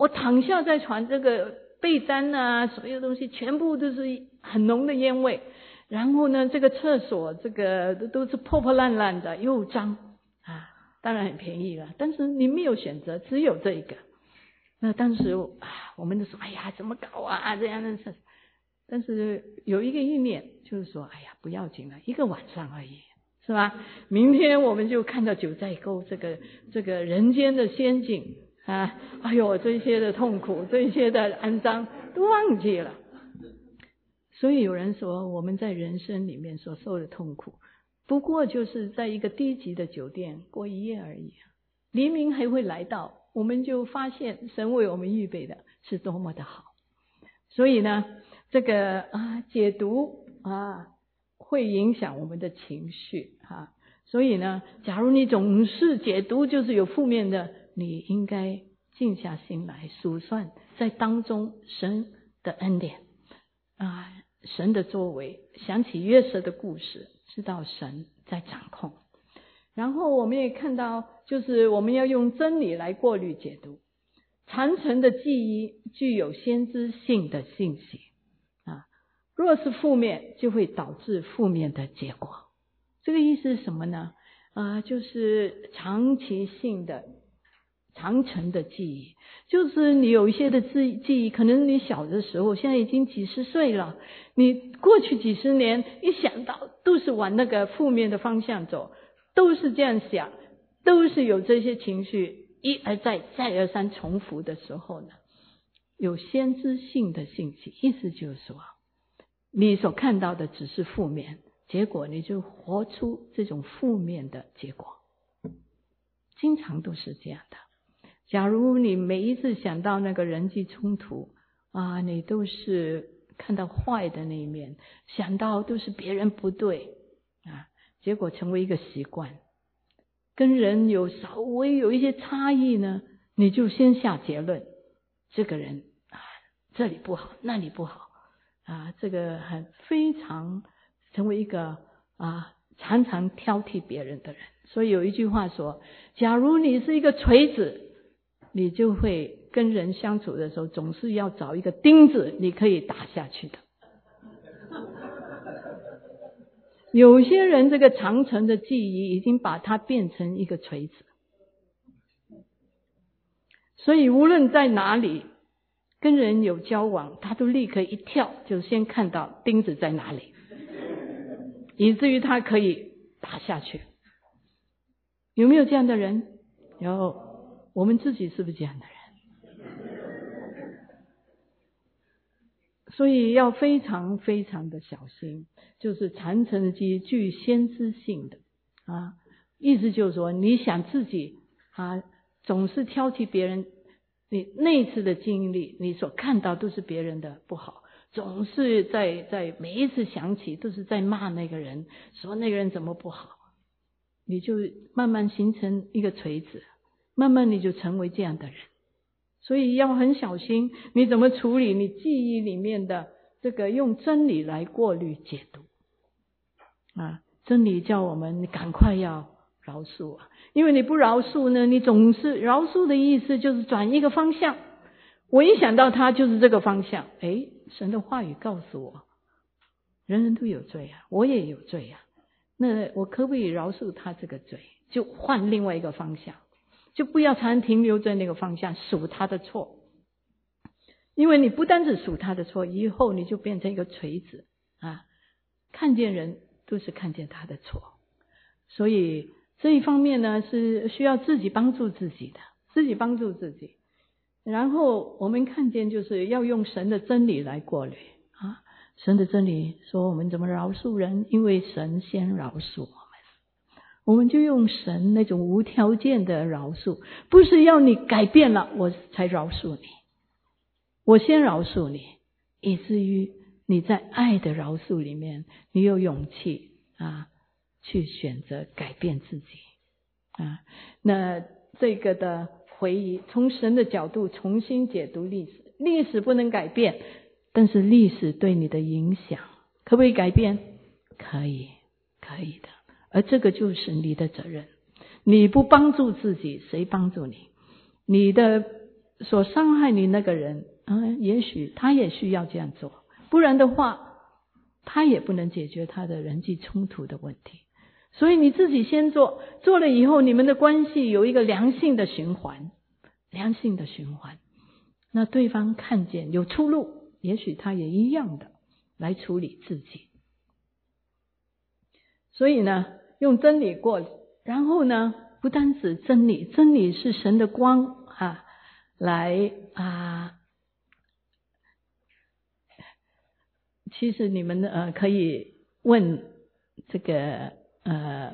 [SPEAKER 1] 我躺下在床，这个被单啊，所有东西全部都是很浓的烟味。然后呢，这个厕所这个都是破破烂烂的，又脏啊，当然很便宜了，但是你没有选择，只有这一个。那当时啊，我们都说，哎呀，怎么搞啊，这样的事。但是有一个意念，就是说，哎呀，不要紧了，一个晚上而已，是吧？明天我们就看到九寨沟这个这个人间的仙境啊，哎呦，这些的痛苦，这些的肮脏都忘记了。所以有人说，我们在人生里面所受的痛苦，不过就是在一个低级的酒店过一夜而已。黎明还会来到，我们就发现神为我们预备的是多么的好。所以呢，这个啊解读啊会影响我们的情绪啊。所以呢，假如你总是解读就是有负面的，你应该静下心来数算在当中神的恩典啊，神的作为，想起约瑟的故事，知道神在掌控。然后我们也看到，就是我们要用真理来过滤解读。长程的记忆具有先知性的信息啊，若是负面，就会导致负面的结果。这个意思是什么呢？啊，就是长期性的长程的记忆，就是你有一些的记记忆，可能你小的时候，现在已经几十岁了，你过去几十年一想到都是往那个负面的方向走，都是这样想，都是有这些情绪一而再再而三重复的时候呢，有先知性的信息，意思就是说你所看到的只是负面，结果你就活出这种负面的结果，经常都是这样的。假如你每一次想到那个人际冲突啊，你都是看到坏的那一面，想到都是别人不对啊，结果成为一个习惯，跟人有稍微有一些差异呢，你就先下结论，这个人啊这里不好那里不好啊，这个很非常成为一个啊常常挑剔别人的人。所以有一句话说，假如你是一个锤子，你就会跟人相处的时候总是要找一个钉子你可以打下去的。有些人这个长程的记忆已经把它变成一个锤子，所以无论在哪里跟人有交往，他都立刻一跳就先看到钉子在哪里，以至于他可以打下去。有没有这样的人？有，我们自己是不是这样的人？所以要非常非常的小心，就是长程的记忆具先知性的啊，意思就是说，你想自己啊总是挑剔别人，你那次的经历，你所看到都是别人的不好，总是在在每一次想起都是在骂那个人，说那个人怎么不好，你就慢慢形成一个锤子，慢慢你就成为这样的人。所以要很小心你怎么处理你记忆里面的这个用真理来过滤解读啊，真理叫我们赶快要饶恕啊，因为你不饶恕呢，你总是饶恕的意思就是转一个方向，我一想到他就是这个方向，诶，神的话语告诉我人人都有罪啊，我也有罪啊，那我可不可以饶恕他这个罪，就换另外一个方向，就不要常常停留在那个方向数他的错，因为你不单只数他的错，以后你就变成一个锤子啊，看见人都是看见他的错。所以这一方面呢，是需要自己帮助自己的，自己帮助自己。然后我们看见就是要用神的真理来过滤啊，神的真理说我们怎么饶恕人，因为神先饶恕我们。我们就用神那种无条件的饶恕，不是要你改变了我才饶恕你，我先饶恕你，以至于你在爱的饶恕里面，你有勇气啊，去选择改变自己啊。那这个的回忆，从神的角度重新解读历史，历史不能改变，但是历史对你的影响可不可以改变？可以，可以的。而这个就是你的责任，你不帮助自己，谁帮助你？你的所伤害你那个人，嗯，也许他也需要这样做，不然的话他也不能解决他的人际冲突的问题。所以你自己先做，做了以后你们的关系有一个良性的循环，良性的循环，那对方看见有出路，也许他也一样的来处理自己。所以呢，用真理过，然后呢，不单指真理，真理是神的光啊，来啊。其实你们呃可以问这个呃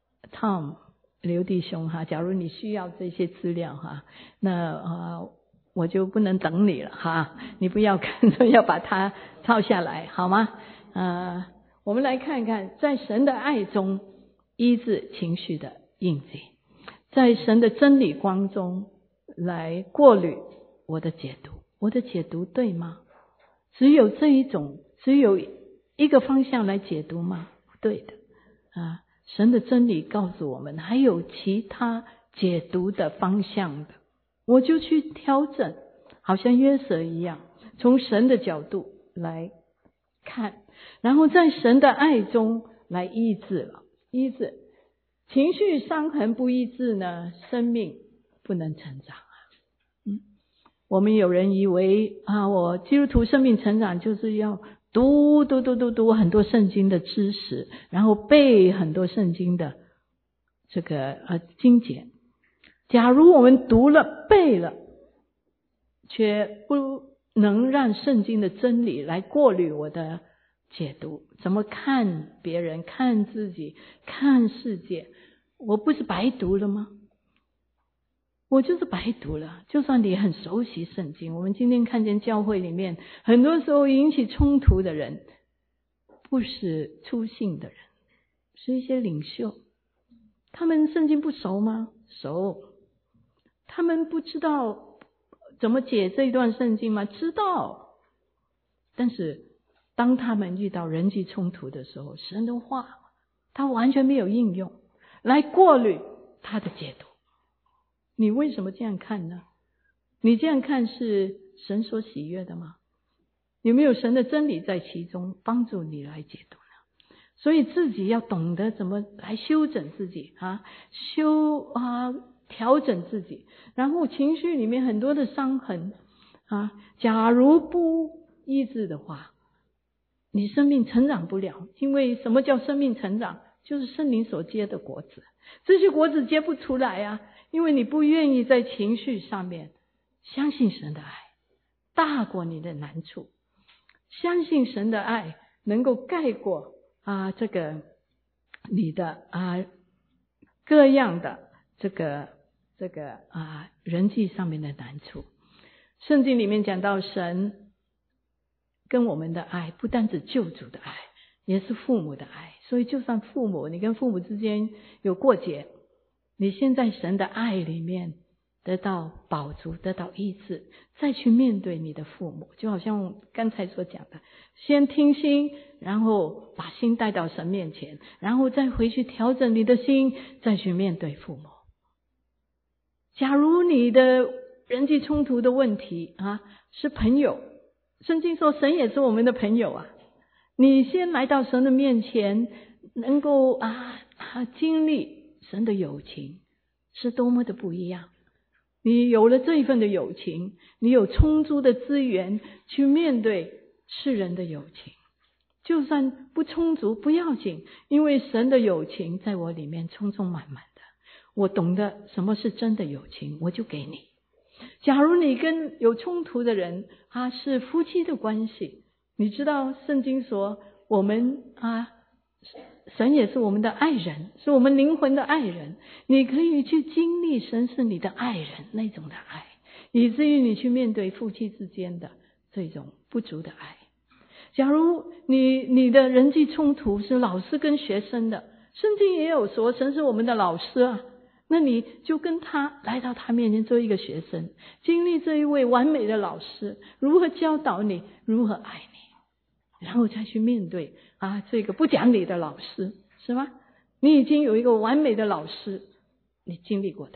[SPEAKER 1] Tom 刘弟兄哈，假如你需要这些资料哈，那呃我就不能等你了哈，你不要看着要把它抄下来好吗？呃，我们来看看，在神的爱中医治情绪的印记，在神的真理光中来过滤我的解读，我的解读对吗？只有这一种，只有一个方向来解读吗？不对的啊！神的真理告诉我们，还有其他解读的方向的，我就去调整，好像约瑟一样，从神的角度来看，然后在神的爱中来医治了。医治情绪伤痕不医治呢，生命不能成长。我们有人以为啊，我基督徒生命成长就是要读读读读读很多圣经的知识，然后背很多圣经的这个呃经节。假如我们读了背了，却不能让圣经的真理来过滤我的解读，怎么看别人、看自己、看世界，我不是白读了吗？我就是白读了。就算你很熟悉圣经，我们今天看见教会里面很多时候引起冲突的人，不是出信的人，是一些领袖。他们圣经不熟吗？熟。他们不知道怎么解这一段圣经吗？知道。但是当他们遇到人际冲突的时候，神的话他完全没有应用来过滤他的解读。你为什么这样看呢？你这样看是神所喜悦的吗？有没有神的真理在其中帮助你来解读呢？所以自己要懂得怎么来修整自己啊，修啊调整自己。然后情绪里面很多的伤痕啊，假如不医治的话，你生命成长不了。因为什么叫生命成长？就是圣灵所结的果子，这些果子结不出来啊，因为你不愿意在情绪上面相信神的爱大过你的难处，相信神的爱能够盖过啊这个你的啊各样的这个这个啊人际上面的难处。圣经里面讲到神跟我们的爱不单指救主的爱，也是父母的爱。所以就算父母你跟父母之间有过节，你先在神的爱里面得到饱足，得到医治，再去面对你的父母。就好像刚才所讲的，先听心，然后把心带到神面前，然后再回去调整你的心，再去面对父母。假如你的人际冲突的问题啊是朋友，圣经说神也是我们的朋友啊，你先来到神的面前，能够啊啊经历神的友情是多么的不一样。你有了这一份的友情，你有充足的资源去面对世人的友情。就算不充足不要紧，因为神的友情在我里面充充满满的，我懂得什么是真的友情，我就给你。假如你跟有冲突的人啊是夫妻的关系，你知道圣经说我们啊神也是我们的爱人，是我们灵魂的爱人，你可以去经历神是你的爱人那种的爱，以至于你去面对夫妻之间的这种不足的爱。假如你你的人际冲突是老师跟学生的，圣经也有说神是我们的老师啊，那你就跟他来到他面前做一个学生，经历这一位完美的老师如何教导你，如何爱你，然后再去面对啊这个不讲理的老师，是吗？你已经有一个完美的老师，你经历过他，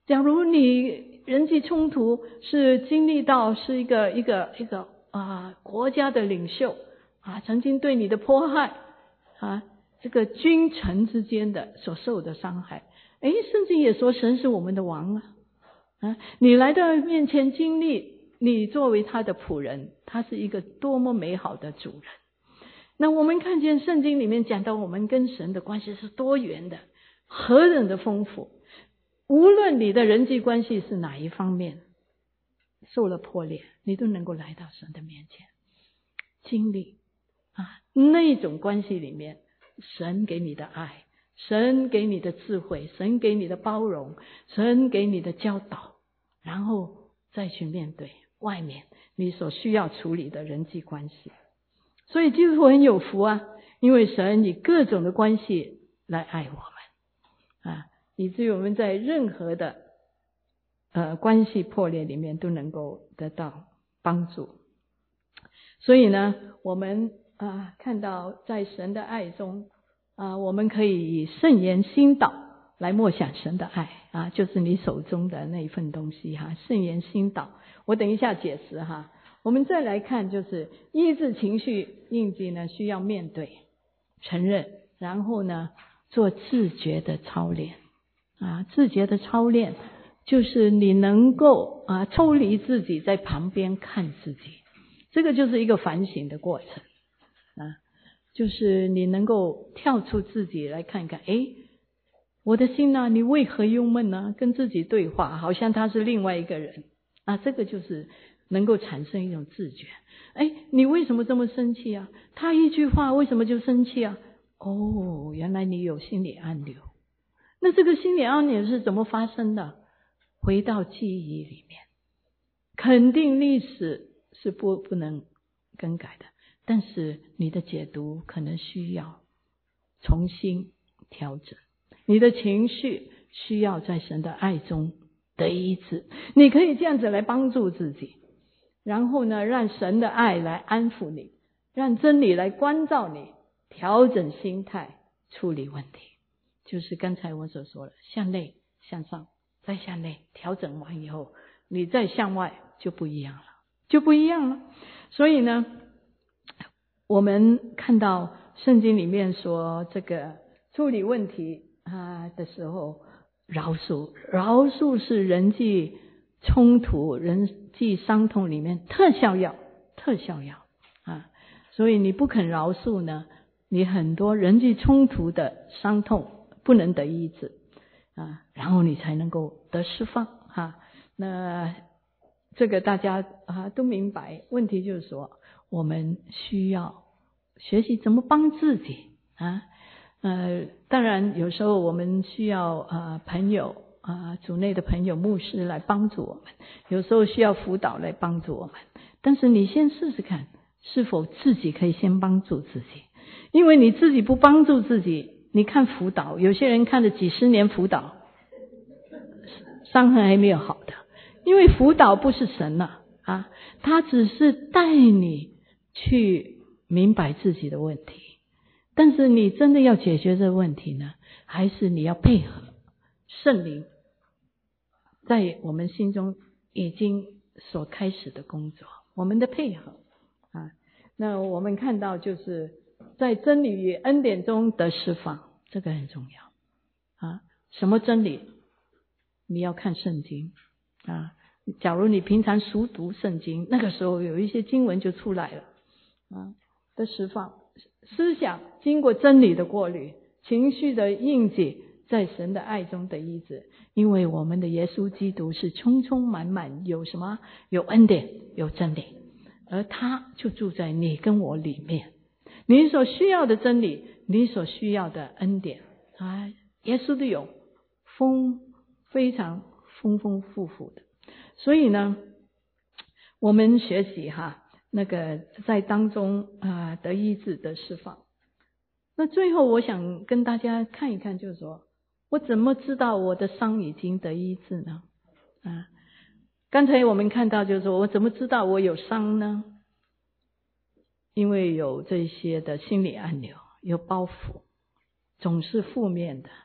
[SPEAKER 1] 假如你人际冲突是经历到是一个一个一个啊国家的领袖啊曾经对你的迫害啊，这个君臣之间的所受的伤害，诶，甚至也说神是我们的王啊啊，你来到面前经历，你作为他的仆人，他是一个多么美好的主人。那我们看见圣经里面讲到我们跟神的关系是多元的，何等的丰富。无论你的人际关系是哪一方面受了破裂，你都能够来到神的面前经历啊，那种关系里面神给你的爱，神给你的智慧，神给你的包容，神给你的教导，然后再去面对外面你所需要处理的人际关系。所以基督徒很有福啊，因为神以各种的关系来爱我们啊，以至于我们在任何的呃关系破裂里面都能够得到帮助。所以呢，我们啊、呃、看到在神的爱中啊、呃，我们可以以圣言心祷来默想神的爱啊，就是你手中的那一份东西哈，圣言心祷。我等一下解释哈。我们再来看，就是医治情绪印记呢，需要面对、承认，然后呢做自觉的操练啊，自觉的操练就是你能够啊抽离自己，在旁边看自己，这个就是一个反省的过程啊，就是你能够跳出自己来看看，诶，我的心啊，你为何忧闷呢？跟自己对话，好像他是另外一个人啊，这个就是能够产生一种自觉。诶，你为什么这么生气啊？他一句话为什么就生气啊？哦，原来你有心理暗流。那这个心理暗流是怎么发生的？回到记忆里面，肯定历史是不不能更改的，但是你的解读可能需要重新调整，你的情绪需要在神的爱中得医治。你可以这样子来帮助自己，然后呢，让神的爱来安抚你，让真理来关照你，调整心态，处理问题。就是刚才我所说的，向内向上再向内，调整完以后，你再向外就不一样了，就不一样了。所以呢，我们看到圣经里面说，这个处理问题啊的时候，饶恕，饶恕是人际冲突、人际伤痛里面特效药，特效药啊。所以你不肯饶恕呢，你很多人际冲突的伤痛不能得医治啊，然后你才能够得释放哈、啊。那这个大家啊都明白，问题就是说，我们需要学习怎么帮自己啊。呃，当然有时候我们需要呃朋友啊，组内的朋友、牧师来帮助我们，有时候需要辅导来帮助我们。但是你先试试看，是否自己可以先帮助自己？因为你自己不帮助自己，你看辅导，有些人看了几十年辅导，伤痕还没有好的，因为辅导不是神啊，啊，他只是带你去明白自己的问题。但是你真的要解决这个问题呢，还是你要配合圣灵在我们心中已经所开始的工作，我们的配合啊。那我们看到就是在真理与恩典中得释放，这个很重要啊。什么真理？你要看圣经啊。假如你平常熟读圣经，那个时候有一些经文就出来了啊，的释放。思想经过真理的过滤，情绪的印记在神的爱中的医治。因为我们的耶稣基督是充充满满，有什么？有恩典，有真理，而他就住在你跟我里面。你所需要的真理，你所需要的恩典啊，耶稣都有，丰非常丰丰富富的。所以呢，我们学习哈。那个在当中啊、呃、得医治得释放。那最后我想跟大家看一看，就是说我怎么知道我的伤已经得医治呢？啊，刚才我们看到就是说我怎么知道我有伤呢？因为有这些的心理暗流，有包袱，总是负面的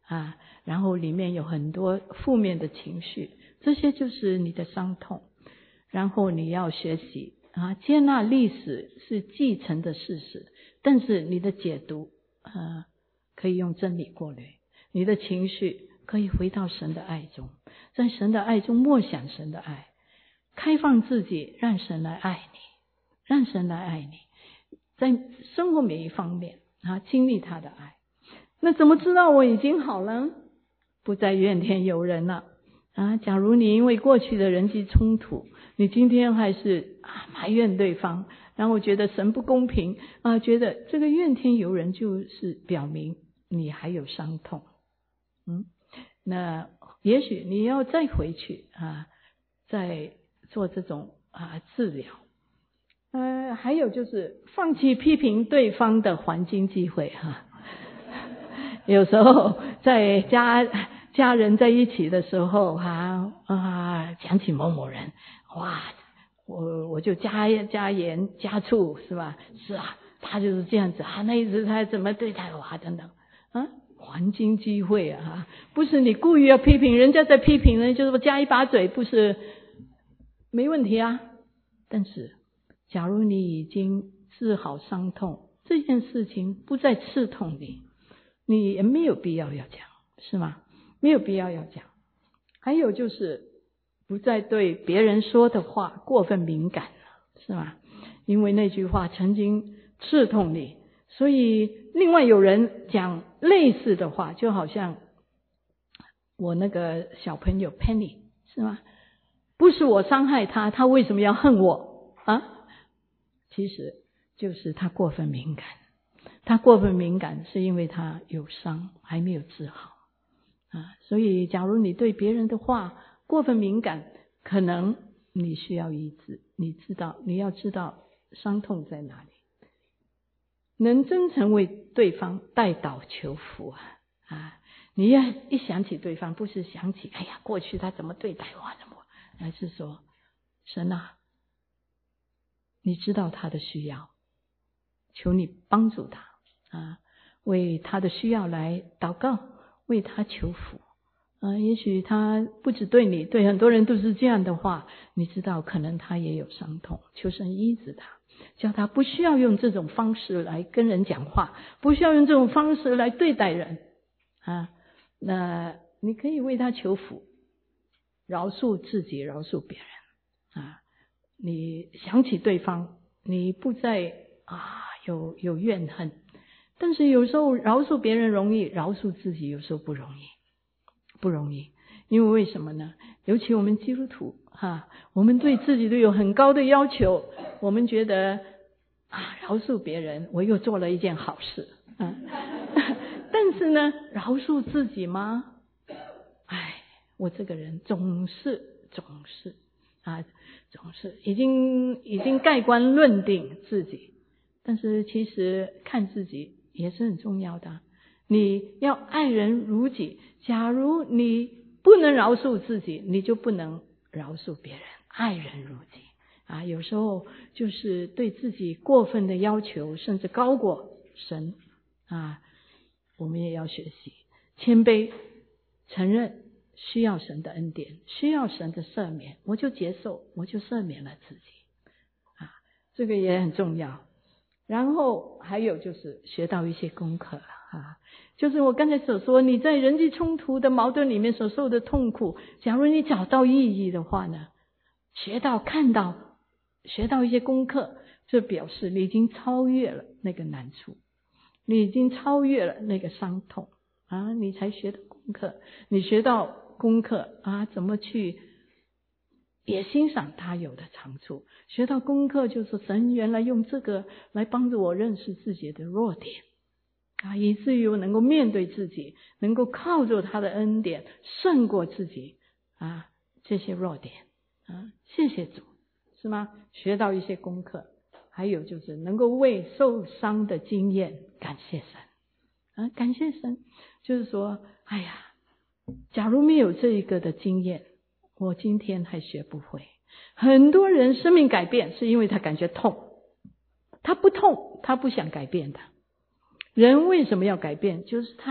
[SPEAKER 1] 啊，然后里面有很多负面的情绪，这些就是你的伤痛。然后你要学习啊，接纳历史是继承的事实，但是你的解读呃，可以用真理过滤，你的情绪可以回到神的爱中，在神的爱中默想神的爱，开放自己，让神来爱你，让神来爱你，在生活每一方面啊，经历他的爱。那怎么知道我已经好了？不再怨天尤人了啊！假如你因为过去的人际冲突，你今天还是啊埋怨对方，然后觉得神不公平啊，觉得这个怨天尤人就是表明你还有伤痛。嗯，那也许你要再回去啊，再做这种啊治疗。呃，还有就是放弃批评对方的黄金机会哈、啊。有时候在家家人在一起的时候啊啊，讲起某某人，哇，我我就加加盐加醋是吧？是啊，他就是这样子啊，那一次他怎么对待我啊等等啊，黄金机会啊，不是你故意要批评，人家在批评呢，就是加一把嘴，不是没问题啊。但是假如你已经治好伤痛，这件事情不再刺痛你，你也没有必要要讲，是吗？没有必要要讲。还有就是不再对别人说的话过分敏感了，是吗？因为那句话曾经刺痛你，所以另外有人讲类似的话，就好像我那个小朋友 Penny 是吗？不是我伤害他，他为什么要恨我啊？其实就是他过分敏感。他过分敏感是因为他有伤还没有治好啊，所以假如你对别人的话过分敏感，可能你需要医治。你知道，你要知道伤痛在哪里，能真诚为对方代祷求福啊啊！你要一想起对方，不是想起哎呀过去他怎么对待我怎么，而是说神啊，你知道他的需要，求你帮助他啊，为他的需要来祷告，为他求福啊。也许他不只对你，对很多人都是这样的话，你知道可能他也有伤痛，求神医治他，叫他不需要用这种方式来跟人讲话，不需要用这种方式来对待人啊。那你可以为他求福，饶恕自己，饶恕别人啊。你想起对方，你不再啊有有怨恨，但是有时候饶恕别人容易，饶恕自己有时候不容易，不容易。因为为什么呢？尤其我们基督徒哈，我们对自己都有很高的要求，我们觉得啊饶恕别人，我又做了一件好事啊。但是呢，饶恕自己吗？哎，我这个人总是总是啊，总是已经已经盖棺论定自己，但是其实看自己也是很重要的。你要爱人如己，假如你不能饶恕自己，你就不能饶恕别人。爱人如己啊，有时候就是对自己过分的要求，甚至高过神啊，我们也要学习谦卑，承认需要神的恩典，需要神的赦免，我就接受，我就赦免了自己啊，这个也很重要。然后还有就是学到一些功课了啊，就是我刚才所说，你在人际冲突的矛盾里面所受的痛苦，假如你找到意义的话呢，学到看到学到一些功课，这表示你已经超越了那个难处，你已经超越了那个伤痛啊，你才学到功课，你学到功课啊，怎么去也欣赏他有的长处，学到功课就是神原来用这个来帮助我认识自己的弱点啊，以至于我能够面对自己，能够靠着他的恩典胜过自己啊这些弱点啊，谢谢主，是吗？学到一些功课，还有就是能够为受伤的经验感谢神啊，感谢神，就是说，哎呀，假如没有这一个的经验，我今天还学不会。很多人生命改变是因为他感觉痛，他不痛他不想改变的。人为什么要改变？就是他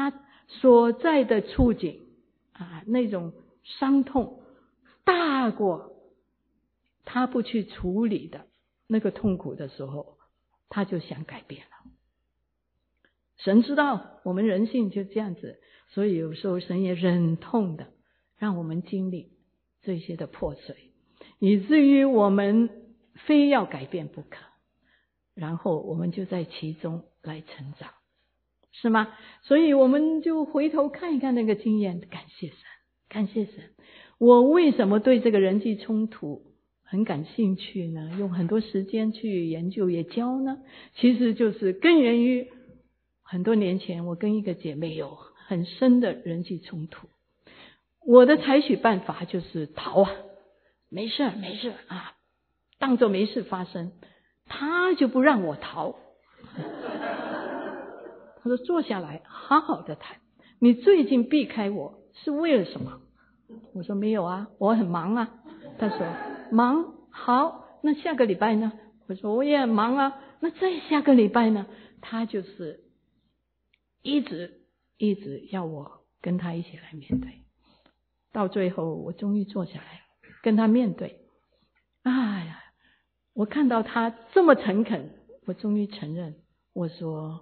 [SPEAKER 1] 所在的处境啊，那种伤痛大过他不去处理的那个痛苦的时候，他就想改变了。神知道我们人性就这样子，所以有时候神也忍痛的让我们经历这些的破碎，以至于我们非要改变不可，然后我们就在其中来成长，是吗？所以我们就回头看一看那个经验，感谢神，感谢神。我为什么对这个人际冲突很感兴趣呢？用很多时间去研究也教呢？其实就是根源于很多年前我跟一个姐妹有很深的人际冲突，我的采取办法就是逃啊，没事没事啊，当作没事发生。她就不让我逃，她说坐下来好好的谈，你最近避开我是为了什么？我说没有啊，我很忙啊。她说忙，好，那下个礼拜呢？我说我也很忙啊，那再下个礼拜呢？她就是一直一直要我跟她一起来面对，到最后我终于坐下来跟她面对。哎呀，我看到她这么诚恳，我终于承认，我说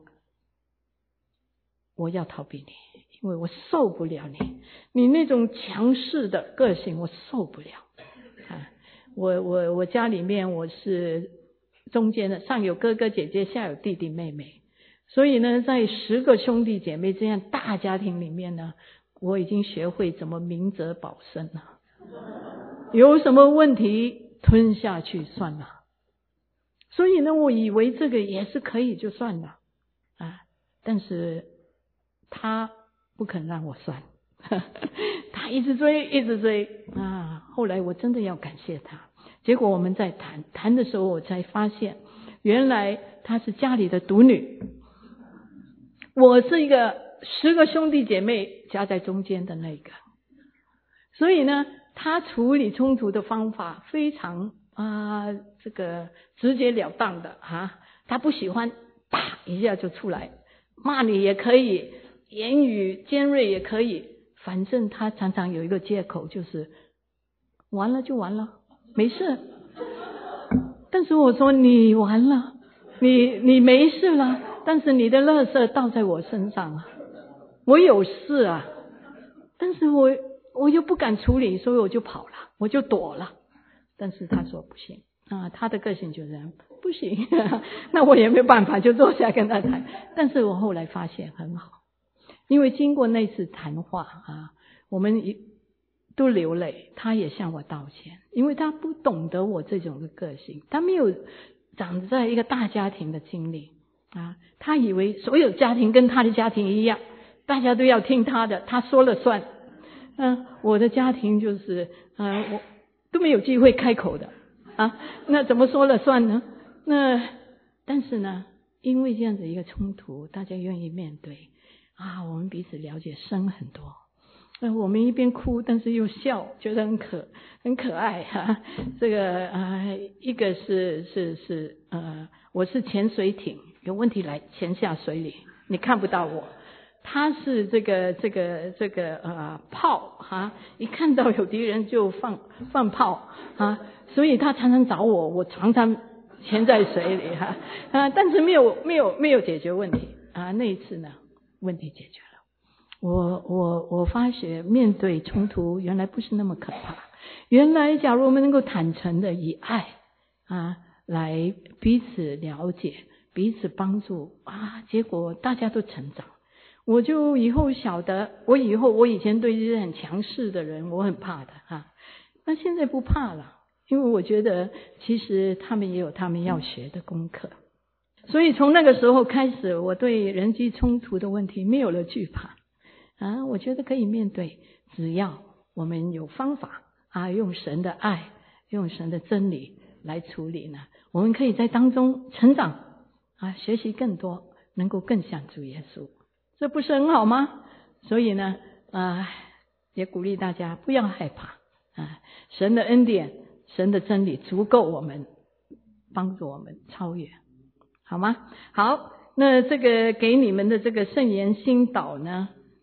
[SPEAKER 1] 我要逃避你，因为我受不了你，你那种强势的个性我受不了。啊，我我我家里面我是中间的，上有哥哥姐姐，下有弟弟妹妹，所以呢，在十个兄弟姐妹这样大家庭里面呢，我已经学会怎么明哲保身了。有什么问题吞下去算了。所以呢，我以为这个也是可以就算了啊，但是他不肯让我算，他一直追一直追啊。后来我真的要感谢他，结果我们在谈谈的时候，我才发现原来她是家里的独女，我是一个十个兄弟姐妹夹在中间的那个，所以呢，他处理冲突的方法非常啊、呃，这个直截了当的啊，他不喜欢啪一下就出来，骂你也可以，言语尖锐也可以，反正他常常有一个借口，就是完了就完了，没事。但是我说你完了，你你没事了，但是你的垃圾倒在我身上啊，我有事啊，但是我我又不敢处理，所以我就跑了，我就躲了。但是他说不行啊，他的个性就这样，不行，那我也没办法，就坐下跟他谈。但是我后来发现很好，因为经过那次谈话啊，我们都流泪，他也向我道歉，因为他不懂得我这种的个性，他没有长在一个大家庭的经历啊，他以为所有家庭跟他的家庭一样，大家都要听他的，他说了算。嗯、呃，我的家庭就是嗯、呃，我都没有机会开口的啊，那怎么说了算呢？那但是呢，因为这样子一个冲突，大家愿意面对啊，我们彼此了解深很多。呃，我们一边哭，但是又笑，觉得很可很可爱哈、啊。这个啊、呃，一个是是是呃，我是潜水艇，有问题来潜下水里，你看不到我。他是这个这个这个呃炮哈、啊，一看到有敌人就放放炮啊，所以他常常找我，我常常潜在水里哈啊，但是没有没有没有解决问题啊。那一次呢，问题解决了。我我我发觉面对冲突原来不是那么可怕，原来假如我们能够坦诚的以爱啊来彼此了解，彼此帮助啊，结果大家都成长。我就以后晓得，我以后我以前对这些很强势的人我很怕的啊，那现在不怕了，因为我觉得其实他们也有他们要学的功课。所以从那个时候开始，我对人际冲突的问题没有了惧怕啊，我觉得可以面对，只要我们有方法啊，用神的爱，用神的真理来处理呢，我们可以在当中成长啊，学习更多，能够更像主耶稣，这不是很好吗？所以呢啊，也鼓励大家不要害怕啊，神的恩典，神的真理足够我们帮助我们超越，好吗？好，那这个给你们的这个圣言心导呢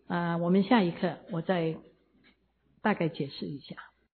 [SPEAKER 1] 啊、我们下一课我再大概解释一下。